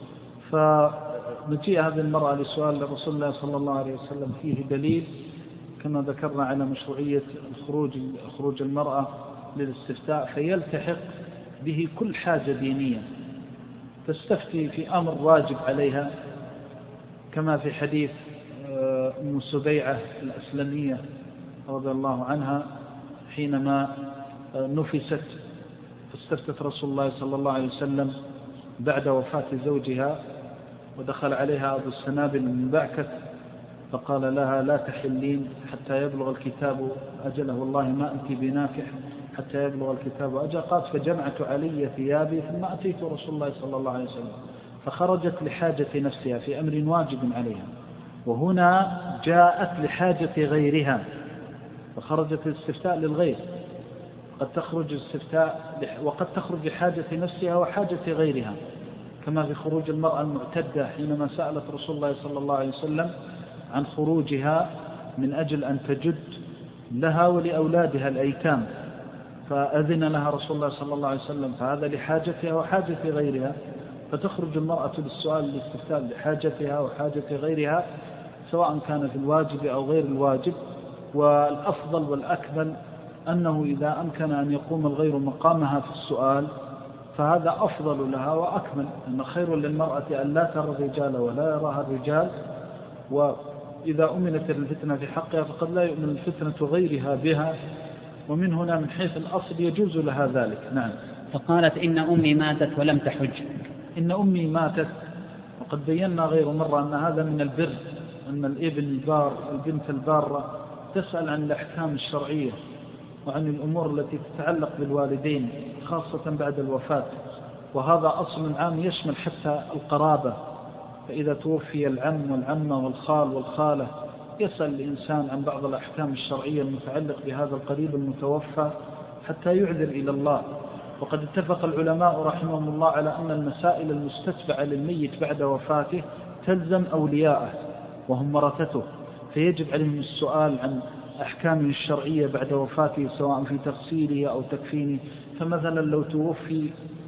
فنجيء هذه المرأة لسؤال لرسول الله صلى الله عليه وسلم فيه دليل كما ذكرنا على مشروعية خروج المرأة للاستفتاء، فيلتحق به كل حاجة دينية، تستفتي في أمر واجب عليها، كما في حديث أم سبيعة الأسلمية رضي الله عنها حينما نفست فاستفتت رسول الله صلى الله عليه وسلم بعد وفاة زوجها، ودخل عليها أبو السنابل المبعكث فقال لها لا تحلين حتى يبلغ الكتاب أجله، والله ما أنت بناكح حتى يبلغ الكتاب أجله. قالت فجمعت علي ثيابي ثم أتيت رسول الله صلى الله عليه وسلم، فخرجت لحاجة نفسها في أمر واجب عليها، وهنا جاءت لحاجة غيرها فخرجت الاستفتاء للغير. قد تخرج الاستفتاء وقد تخرج لحاجة نفسها وحاجة غيرها، كما في خروج المرأة المعتدة حينما سألت رسول الله صلى الله عليه وسلم عن خروجها من أجل أن تجد لها ولأولادها الأيتام، فأذن لها رسول الله صلى الله عليه وسلم، فهذا لحاجتها وحاجة غيرها. فتخرج المرأة بالسؤال الاستفتاء لحاجتها وحاجة غيرها، سواء كان في الواجب أو غير الواجب. والأفضل والأكمل أنه إذا أمكن أن يقوم الغير مقامها في السؤال فهذا أفضل لها وأكمل، أن خير للمرأة أن لا ترى الرجال ولا يراها الرجال، وإذا أمنت الفتنة في حقها فقد لا يؤمن الفتنة غيرها بها، ومن هنا من حيث الأصل يجوز لها ذلك. نعم. فقالت إن أمي ماتت ولم تحج. إن أمي ماتت، وقد بينا غير مرة أن هذا من البر، أن الابن البار البنت البارة تسأل عن الأحكام الشرعية وعن الأمور التي تتعلق بالوالدين خاصة بعد الوفاة، وهذا أصل عام يشمل حتى القرابة. فإذا توفي العم والعمة والخال والخالة يسأل الإنسان عن بعض الأحكام الشرعية المتعلق بهذا القريب المتوفى حتى يعذر إلى الله. وقد اتفق العلماء رحمهم الله على أن المسائل المستتبعة للميت بعد وفاته تلزم أولياءه وهم ورثته، فيجب عليهم السؤال عن أحكامه الشرعية بعد وفاته سواء في تغسيله أو تكفينه. فمثلا لو توفي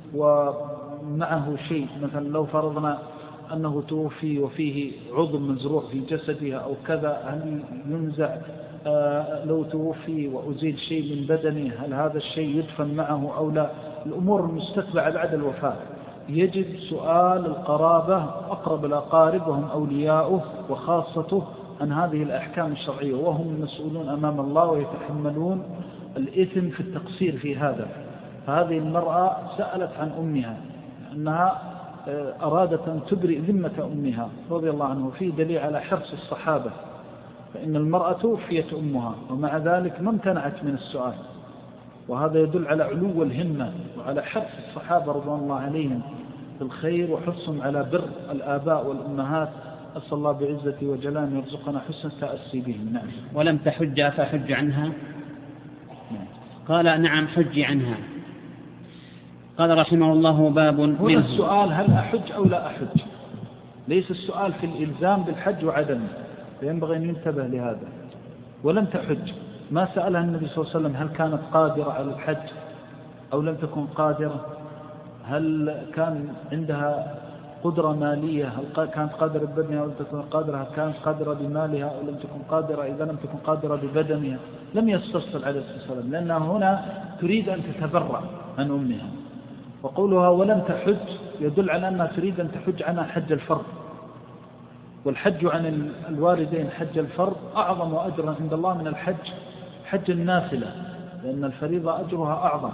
ومعه شيء، مثلا لو فرضنا أنه توفي وفيه عضو مزروع في جسده أو كذا، هل ينزع؟ لو توفي وأزيل شيء من بدنه هل هذا الشيء يدفن معه أو لا؟ الأمور المستتبعة بعد الوفاة يجب سؤال القرابة أقرب الأقارب وهم أولياؤه وخاصته عن هذه الأحكام الشرعية، وهم مسؤولون أمام الله ويتحملون الإثم في التقصير في هذا. فهذه المرأة سألت عن أمها أنها أرادت أن تبرئ ذمة أمها رضي الله عنه، فيه دليل على حرص الصحابة، فإن المرأة توفيت أمها ومع ذلك ما امتنعت من السؤال، وهذا يدل على علو الهمة وعلى حرص الصحابة رضوان الله عليهم في الخير وحرصهم على بر الآباء والأمهات. أسأل الله بعزتي وجلاله يرزقنا حسن التأسي بهم. نعم. ولم تحج فحج عنها؟ قال نعم حج عنها. قال رحمه الله باب هنا السؤال هل أحج أو لا أحج، ليس السؤال في الإلزام بالحج وعدمه، فينبغي أن ينتبه لهذا. ولم تحج ما سألها النبي صلى الله عليه وسلم هل كانت قادرة على الحج أو لم تكن قادرة، هل كان عندها قدرة مالية، هل كانت قادرة ببدنها أو لم تكن قادرة، هل كانت قادرة بمالها أو لم تكن قادرة، إذا لم تكن قادرة ببدنها لم يستفصل عليه الصلاة والسلام، لأنها هنا تريد أن تتبرع عن أمها. وقولها ولم تحج يدل على أنها تريد أن تحج عنها حج الفرض، والحج عن الوالدين حج الفرض أعظم أجرا عند الله من الحج حج النافلة، لأن الفريضة أجرها أعظم.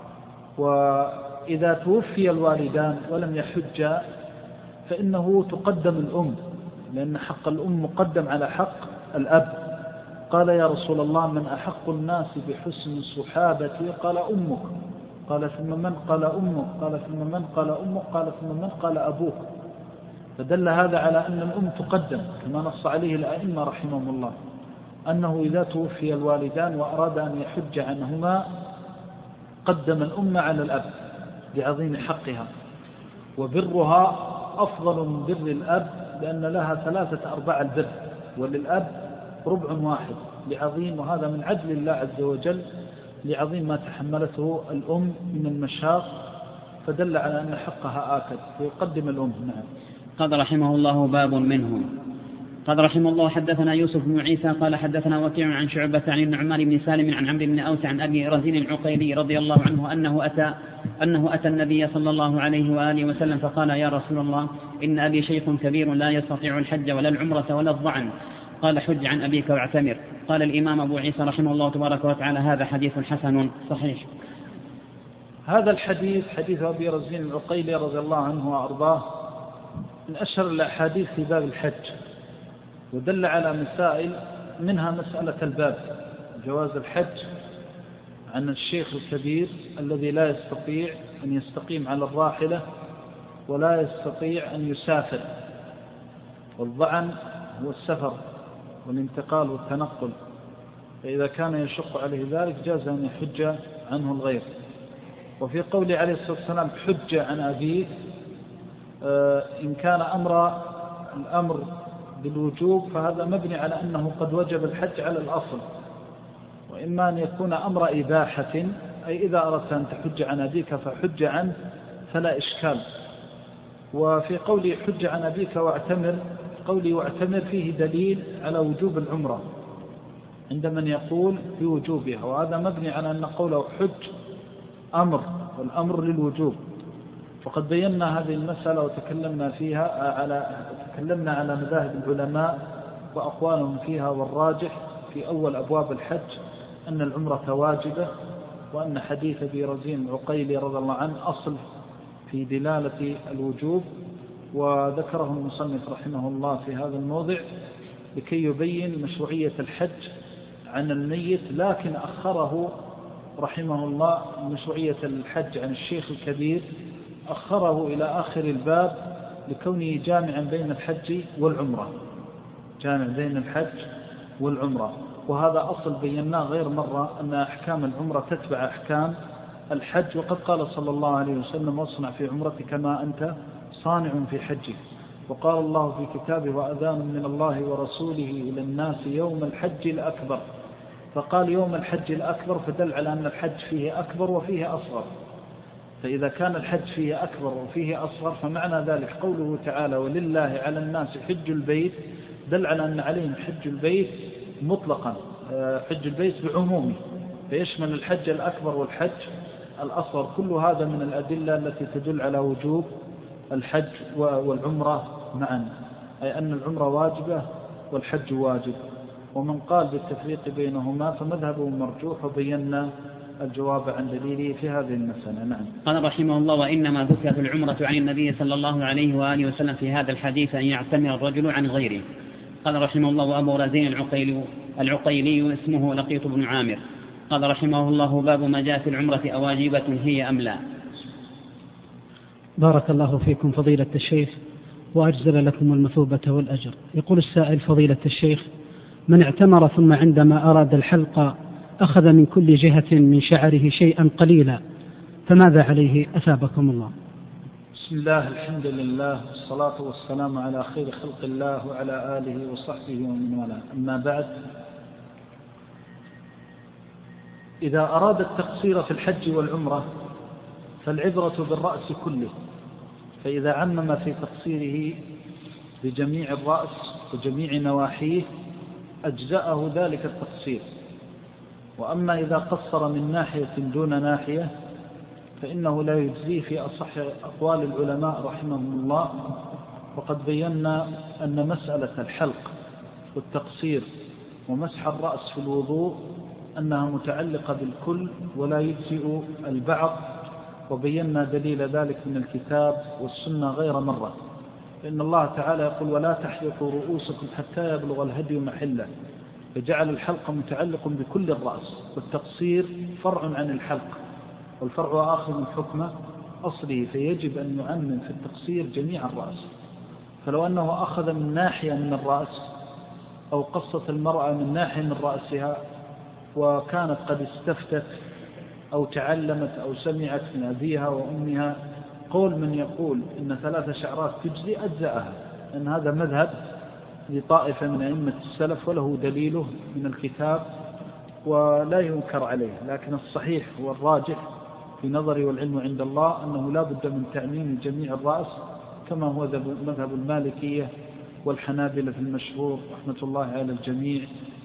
وإذا توفي الوالدان ولم يحجا فإنه تقدم الأم، لأن حق الأم مقدم على حق الأب. قال يا رسول الله من أحق الناس بحسن صحابتي؟ قال أمك. قال ثم من؟ قال أمك. قال ثم من؟ قال أمك. قال ثم من؟ قال أبوك. فدل هذا على أن الأم تقدم، كما نص عليه الأئمة رحمهم الله، أنه إذا توفي الوالدان وأراد أن يحج عنهما قدم الأم على الأب لعظيم حقها، وبرها أفضل من بر الأب، لأن لها 3/4 البر، وللأب 1/4 لعظيم، وهذا من عدل الله عز وجل لعظيم ما تحملته الأم من المشاق، فدل على أن حقها آكد فيقدم الأم. نعم. قال رحمه الله باب منه. قال رحمه الله حدثنا يوسف بن عيسى قال حدثنا وكيع عن شعبة عن النعمان بن سالم عن عمرو بن أوس عن أبي رزين العقيلي رضي الله عنه أنه أتى أنه أتى النبي صلى الله عليه وآله وسلم فقال: يا رسول الله، إن أبي شيخ كبير لا يستطيع الحج ولا العمرة ولا الظعن. قال: حج عن أبيك واعتمر. قال الإمام أبو عيسى رحمه الله تبارك وتعالى: هذا حديث حسن صحيح. هذا الحديث حديث أبي رزين العقيلي رضي الله عنه وأرضاه من أشهر الأحاديث في باب الحج، ودل على مسائل، منها مسألة الباب، جواز الحج عن الشيخ الكبير الذي لا يستطيع أن يستقيم على الراحلة ولا يستطيع أن يسافر، والظعن هو السفر والانتقال والتنقل، فإذا كان يشق عليه ذلك جاز أن يحج عنه الغير. وفي قوله عليه الصلاة والسلام: حج عن أبيه، إن كان الأمر بالوجوب فهذا مبني على أنه قد وجب الحج على الأصل، وإما أن يكون أمر إباحة، أي إذا أردت أن تحج عن أبيك فحج عنه فلا إشكال. وفي قوله حج عن أبيك واعتمر، قولي واعتمر فيه دليل على وجوب العمرة عند من يقول بوجوبها، وهذا مبني على أن قوله حج أمر، والأمر للوجوب. وقد بينا هذه المسألة وتكلمنا تكلمنا على مذاهب العلماء وأقوالهم فيها، والراجح في أول أبواب الحج أن العمرة واجبة، وأن حديث أبي رزين العقيلي رضي الله عنه أصل في دلالة الوجوب، وذكره المصنف رحمه الله في هذا الموضع لكي يبين مشروعية الحج عن الميت، لكن أخره رحمه الله مشروعية الحج عن الشيخ الكبير، أخره إلى آخر الباب لكونه جامعا بين الحج والعمرة، جامع بين الحج والعمرة. وهذا أصل بيناه غير مرة، أن أحكام العمرة تتبع أحكام الحج، وقد قال صلى الله عليه وسلم: واصنع في عمرتك ما أنت صانع في حجك. وقال الله في كتابه: وأذان من الله ورسوله إلى الناس يوم الحج الأكبر. فقال يوم الحج الأكبر، فدل على أن الحج فيه أكبر وفيه أصغر، فإذا كان الحج فيه أكبر وفيه أصغر فمعنى ذلك قوله تعالى: ولله على الناس حج البيت، دل على أن عليهم حج البيت مطلقا، حج البيت بعمومه، فيشمل الحج الأكبر والحج الأصغر. كل هذا من الأدلة التي تدل على وجوب الحج والعمرة معا، أي أن العمرة واجبة والحج واجب. ومن قال بالتفريق بينهما فمذهبه مرجوح، وبينا الجواب عن دليله في هذه المسألة. نعم. قال رحمه الله: وإنما ذكرت العمرة عن النبي صلى الله عليه وآله وسلم في هذا الحديث أن يعتمر الرجل عن غيره. قال رحمه الله: وأبو رزين العقيلي اسمه لقيط بن عامر. قال رحمه الله: باب ما جاء في العمرة أواجبة هي أم لا. بارك الله فيكم فضيلة الشيخ، وأجزل لكم المثوبة والأجر. يقول السائل: فضيلة الشيخ، من اعتمر ثم عندما أراد الحلق أخذ من كل جهة من شعره شيئا قليلا، فماذا عليه أثابكم الله؟ بسم الله، الحمد لله، والصلاة والسلام على خير خلق الله وعلى آله وصحبه ومن والاه. أما بعد، إذا أراد التقصير في الحج والعمرة فالعبرة بالرأس كله، فإذا عمم في تقصيره بجميع الرأس وجميع نواحيه أجزأه ذلك التقصير. وأما إذا قصر من ناحية دون ناحية فإنه لا يجزيه في أصح أقوال العلماء رحمهم الله. وقد بينا أن مسألة الحلق والتقصير ومسح الرأس في الوضوء أنها متعلقة بالكل ولا يجزئ البعض، وبينا دليل ذلك من الكتاب والسنة غير مرة. فإن الله تعالى يقول: ولا تحلقوا رؤوسكم حتى يبلغ الهدي محله، فجعل الحلق متعلق بكل الرأس، والتقصير فرع عن الحلق، والفرع آخر من حكمه أصله، فيجب أن يعمم في التقصير جميع الرأس. فلو أنه أخذ من ناحية من الرأس، أو قصت المرأة من ناحية من رأسها وكانت قد استفتت أو تعلمت أو سمعت من أبيها وأمها، قول من يقول إن 3 شعرات تجزي أجزاءها، لأن هذا مذهب لطائفة من أئمة السلف وله دليله من الكتاب ولا ينكر عليه. لكن الصحيح والراجح في نظري والعلم عند الله أنه لا بد من تعميم جميع الرأس، كما هو مذهب المالكية والحنابلة في المشهور رحمة الله على الجميع،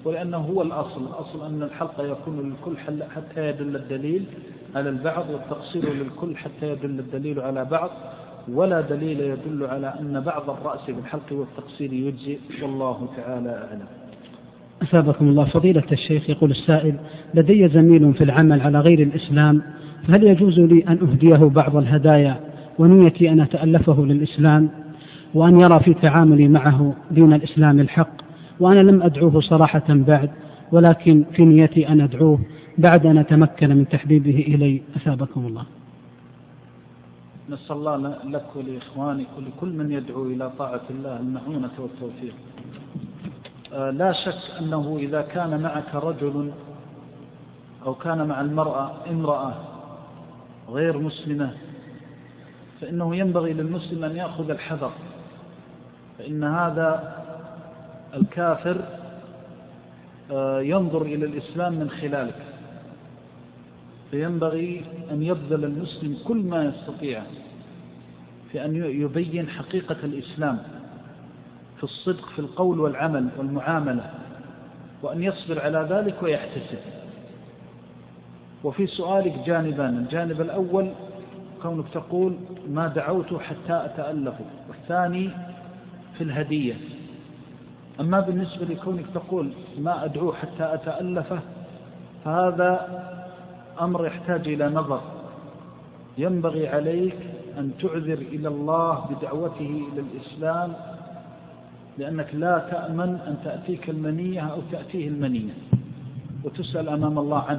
ولأنه هو الأصل أن الحلق يكون للكل حتى يدل الدليل على البعض، والتقصير للكل حتى يدل الدليل على بعض، ولا دليل يدل على أن بعض الرأس بالحلق والتقصير يجزئ، والله تعالى أعلم. أثابكم الله. فضيلة الشيخ، يقول السائل: لدي زميل في العمل على غير الإسلام، فهل يجوز لي أن أهديه بعض الهدايا ونيتي أن أتألفه للإسلام، وأن يرى في تعاملي معه دين الإسلام الحق، وأنا لم أدعوه صراحة بعد، ولكن في نيتي أن أدعوه بعد أن أتمكن من تحبيبه إلي؟ أثابكم الله. نسأل الله لك ولإخوانك ولكل من يدعو إلى طاعة الله المعونة والتوفيق. لا شك أنه إذا كان معك رجل أو كان مع المرأة امرأة غير مسلمة، فإنه ينبغي للمسلم أن يأخذ الحذر، فإن هذا الكافر ينظر إلى الإسلام من خلالك، فينبغي أن يبذل المسلم كل ما يستطيع في أن يبين حقيقة الإسلام في الصدق في القول والعمل والمعاملة، وأن يصبر على ذلك ويحتسب. وفي سؤالك جانبان: الجانب الأول كونك تقول ما دعوت حتى أتألفه، والثاني في الهدية. أما بالنسبة لكونك تقول ما أدعو حتى أتألفه، فهذا أمر يحتاج إلى نظر. ينبغي عليك أن تعذر إلى الله بدعوته إلى الإسلام، لأنك لا تأمن أن تأتيك المنية أو تأتيه المنية وتسأل أمام الله عنه.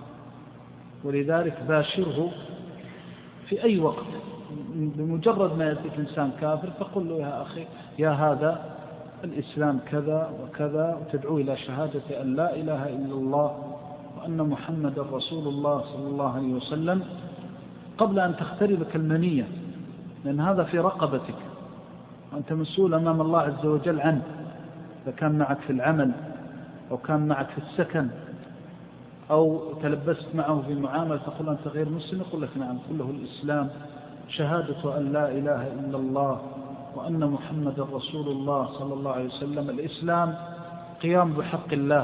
ولذلك باشره في أي وقت، بمجرد ما يأتيك إنسان كافر تقول له: يا أخي، يا هذا الإسلام كذا وكذا، وتدعو إلى شهادة أن لا إله إلا الله وأن محمد رسول الله صلى الله عليه وسلم، قبل أن تختربك المنية، لأن هذا في رقبتك وأنت مسؤول أمام الله عز وجل عنه. فكان معك في العمل أو كان معك في السكن أو تلبست معه في معاملة، تقول أنت غير مسلم، يقول لك نعم، كله الإسلام شهادة أن لا إله إلا الله وأن محمد رسول الله صلى الله عليه وسلم. الإسلام قيام بحق الله.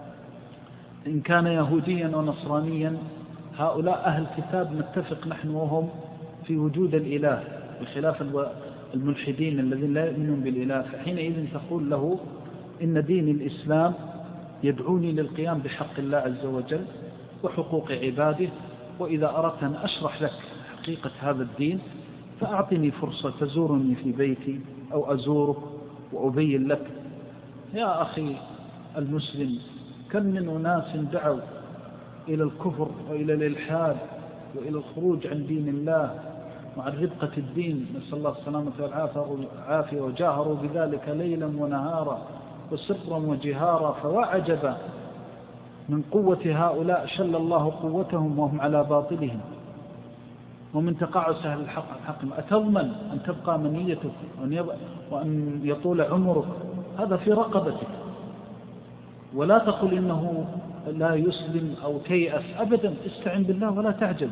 إن كان يهوديا أو نصرانيا، هؤلاء أهل كتاب نتفق نحن وهم في وجود الإله، بخلاف الملحدين الذين لا يؤمنون بالإله. فحينئذ تقول له: إن دين الإسلام يدعوني للقيام بحق الله عز وجل وحقوق عباده، وإذا أردت أن أشرح لك حقيقة هذا الدين فأعطني فرصة تزورني في بيتي أو أزورك وأبين لك. يا أخي المسلم، كم من أناس دعوا إلى الكفر وإلى الإلحاد وإلى الخروج عن دين الله وعن ربقة الدين، نسأل الله السلامة والعافية، وجاهروا بذلك ليلا ونهارا وسرا وجهارا. فوعجب من قوة هؤلاء شل الله قوتهم وهم على باطلهم، ومن تقاعس أهل الحق. أتضمن أن تبقى منيتك وأن يطول عمرك؟ هذا في رقبتك. ولا تقل إنه لا يسلم أو تيأس، أبدا، استعن بالله ولا تعجل،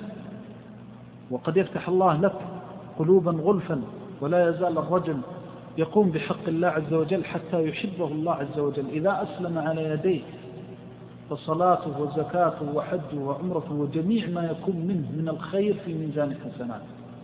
وقد يفتح الله لك قلوبا غلفا. ولا يزال الرجل يقوم بحق الله عز وجل حتى يحبه الله عز وجل. إذا أسلم على يديه فصلاته وزكاته وحجه وعمرته وجميع ما يكون منه من الخير في ميزان الحسنات.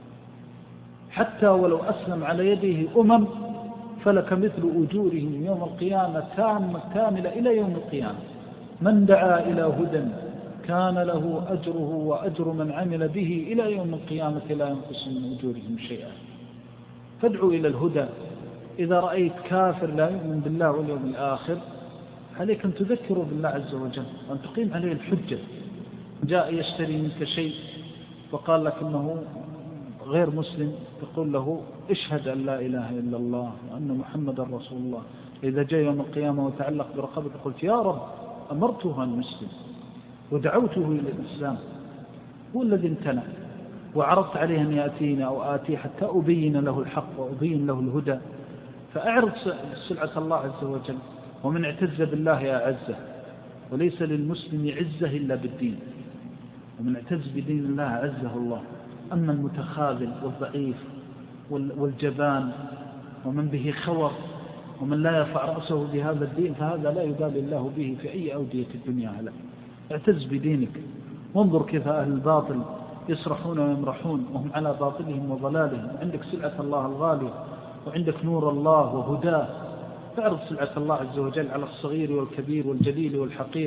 حتى ولو أسلم على يديه فلك مثل أجورهم يوم القيامة كاملة إلى يوم القيامة. من دعا إلى هدى كان له أجره وأجر من عمل به إلى يوم القيامة لا ينقص من أجورهم شيئا. فادعوا إلى الهدى. إذا رأيت كافر لا يؤمن بالله واليوم الآخر، عليك أن تذكره بالله عز وجل وأن تقيم عليه الحجة. جاء يشتري منك شيء وقال لك إنه غير مسلم، تقول له: اشهد أن لا إله إلا الله وأن محمد رسول الله. إذا جاء يوم القيامة وتعلق برقبته قلت: يا رب، أمرته أن يسلم ودعوته إلى الإسلام، هو الذي امتنع، وعرضت عليه أن يأتينا أو آتي حتى أبين له الحق وأبين له الهدى. فأعرض سلعة الله عز وجل. ومن اعتز بالله أعزه، وليس للمسلم عزة إلا بالدين، ومن اعتز بدين الله أعزه الله. أما المتخاذل والضعيف والجبان ومن به خور ومن لا يرفع رأسه بهذا الدين فهذا لا يبالي الله به في أي أودية الدنيا هلا. اعتز بدينك، وانظر كيف أهل الباطل يسرحون ويمرحون وهم على باطلهم وضلالهم. عندك سلعة الله الغالية وعندك نور الله وهداه، تعرض سلعة الله عز وجل على الصغير والكبير والجليل والحقير،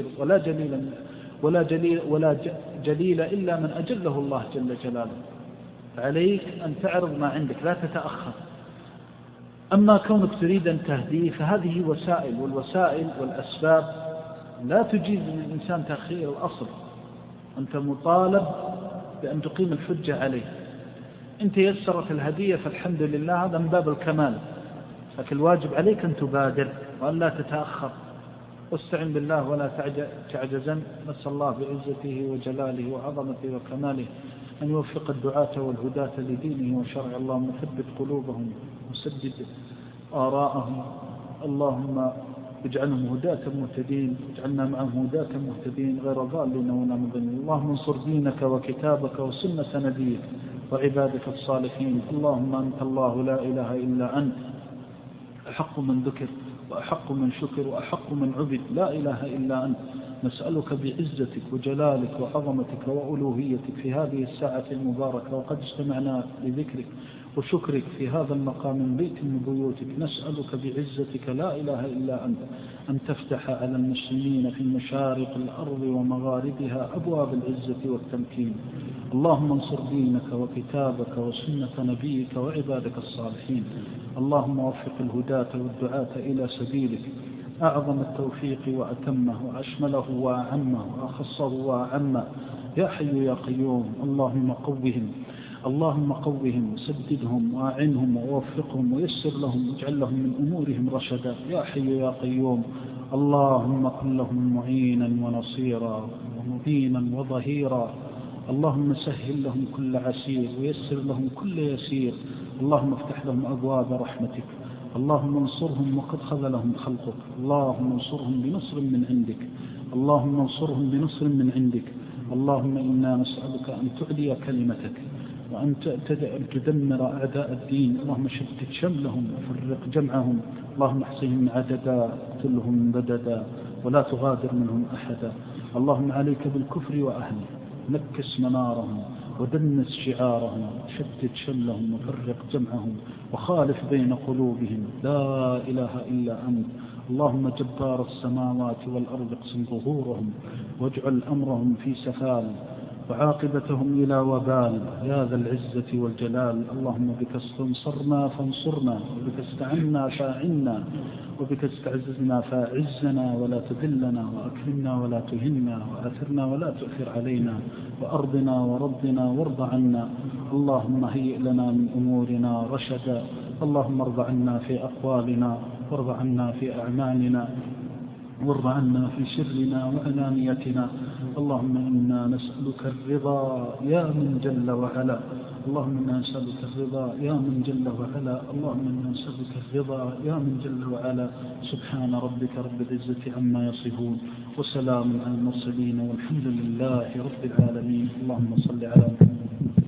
ولا جليل إلا من أجله الله جل جلاله. عليك أن تعرض ما عندك، لا تتأخر. أما كونك تريد أن تهديه فهذه وسائل، والوسائل والأسباب لا تجيز للإنسان تأخير الأصل. أنت مطالب بأن تقيم الحجة عليه. أنت يسرت الهدية فالحمد لله، هذا من باب الكمال، لكن الواجب عليك أن تبادر وأن لا تتأخر. واستعن بالله ولا تعجزن. نسأل الله بعزته وجلاله وعظمته وكماله أن يوفق الدعاة والهداة لدينه وشرع. اللهم ثبت قلوبهم وسدد آراءهم. اللهم اجعلهم هداة مهتدين، اجعلنا معهم هداة مهتدين غير ضالين ولا مضلين. اللهم انصر دينك وكتابك وسنة نبيك وعبادك الصالحين. اللهم أنت الله لا إله إلا أنت، أحق من ذكر وأحق من شكر وأحق من عبد، لا إله إلا أنت. نسألك بعزتك وجلالك وعظمتك وألوهيتك في هذه الساعة المباركة وقد اجتمعنا لذكرك وشكرك في هذا المقام من بيت من بيوتك، نسألك بعزتك لا إله إلا أنت أن تفتح على المسلمين في مشارق الأرض ومغاربها أبواب العزة والتمكين. اللهم انصر دينك وكتابك وسنة نبيك وعبادك الصالحين. اللهم وفق الهداة والدعاة إلى سبيلك أعظم التوفيق وأتمه وأشمله وأعمه وأخصه وأعمه يا حي يا قيوم. اللهم قوهم سددهم وأعنهم ووفقهم ويسر لهم واجعل لهم من أمورهم رشدا يا حي يا قيوم. اللهم كن لهم معينا ونصيرا ومبينا وظهيرا. اللهم سهل لهم كل عسير ويسر لهم كل يسير. اللهم افتح لهم أبواب رحمتك. اللهم انصرهم وقد خذلهم خلقك. اللهم انصرهم بنصر من عندك. اللهم انصرهم بنصر من عندك. اللهم إنا نسألك أن تعلي كلمتك وأن تدمر أعداء الدين. اللهم شتت شملهم وفرق جمعهم. اللهم احصهم عددا اقتلهم بددا ولا تغادر منهم أحدا. اللهم عليك بالكفر وأهله، نكس منارهم ودنس شعارهم، شتت شملهم وفرق جمعهم وخالف بين قلوبهم. لا إله إلا أنت. اللهم جبار السماوات والأرض اقسم ظهورهم واجعل أمرهم في سفال وعاقبتهم إلى وبال يا ذا العزة والجلال. اللهم بك استنصرنا فانصرنا، وبك استعنا فاعنا، وبك استعززنا فاعزنا ولا تذلنا، وأكرمنا ولا تهنا، وآثرنا ولا تؤثر علينا، وأرضنا ورضنا وارض عنا. اللهم هيئ لنا من أمورنا رشدا. اللهم ارض عنا في أقوالنا وارض عنا في أعمالنا وارض عنا في سرنا وعلانيتنا. اللهم إنا نسألك الرضا يا من جل وعلا. اللهم إنا نسألك الرضا يا من جل وعلا. اللهم إنا نسألك الرضا يا من جل وعلا. سبحان ربك رب العزة عما يصفون وسلام على المرسلين والحمد لله رب العالمين. اللهم صل على محمد.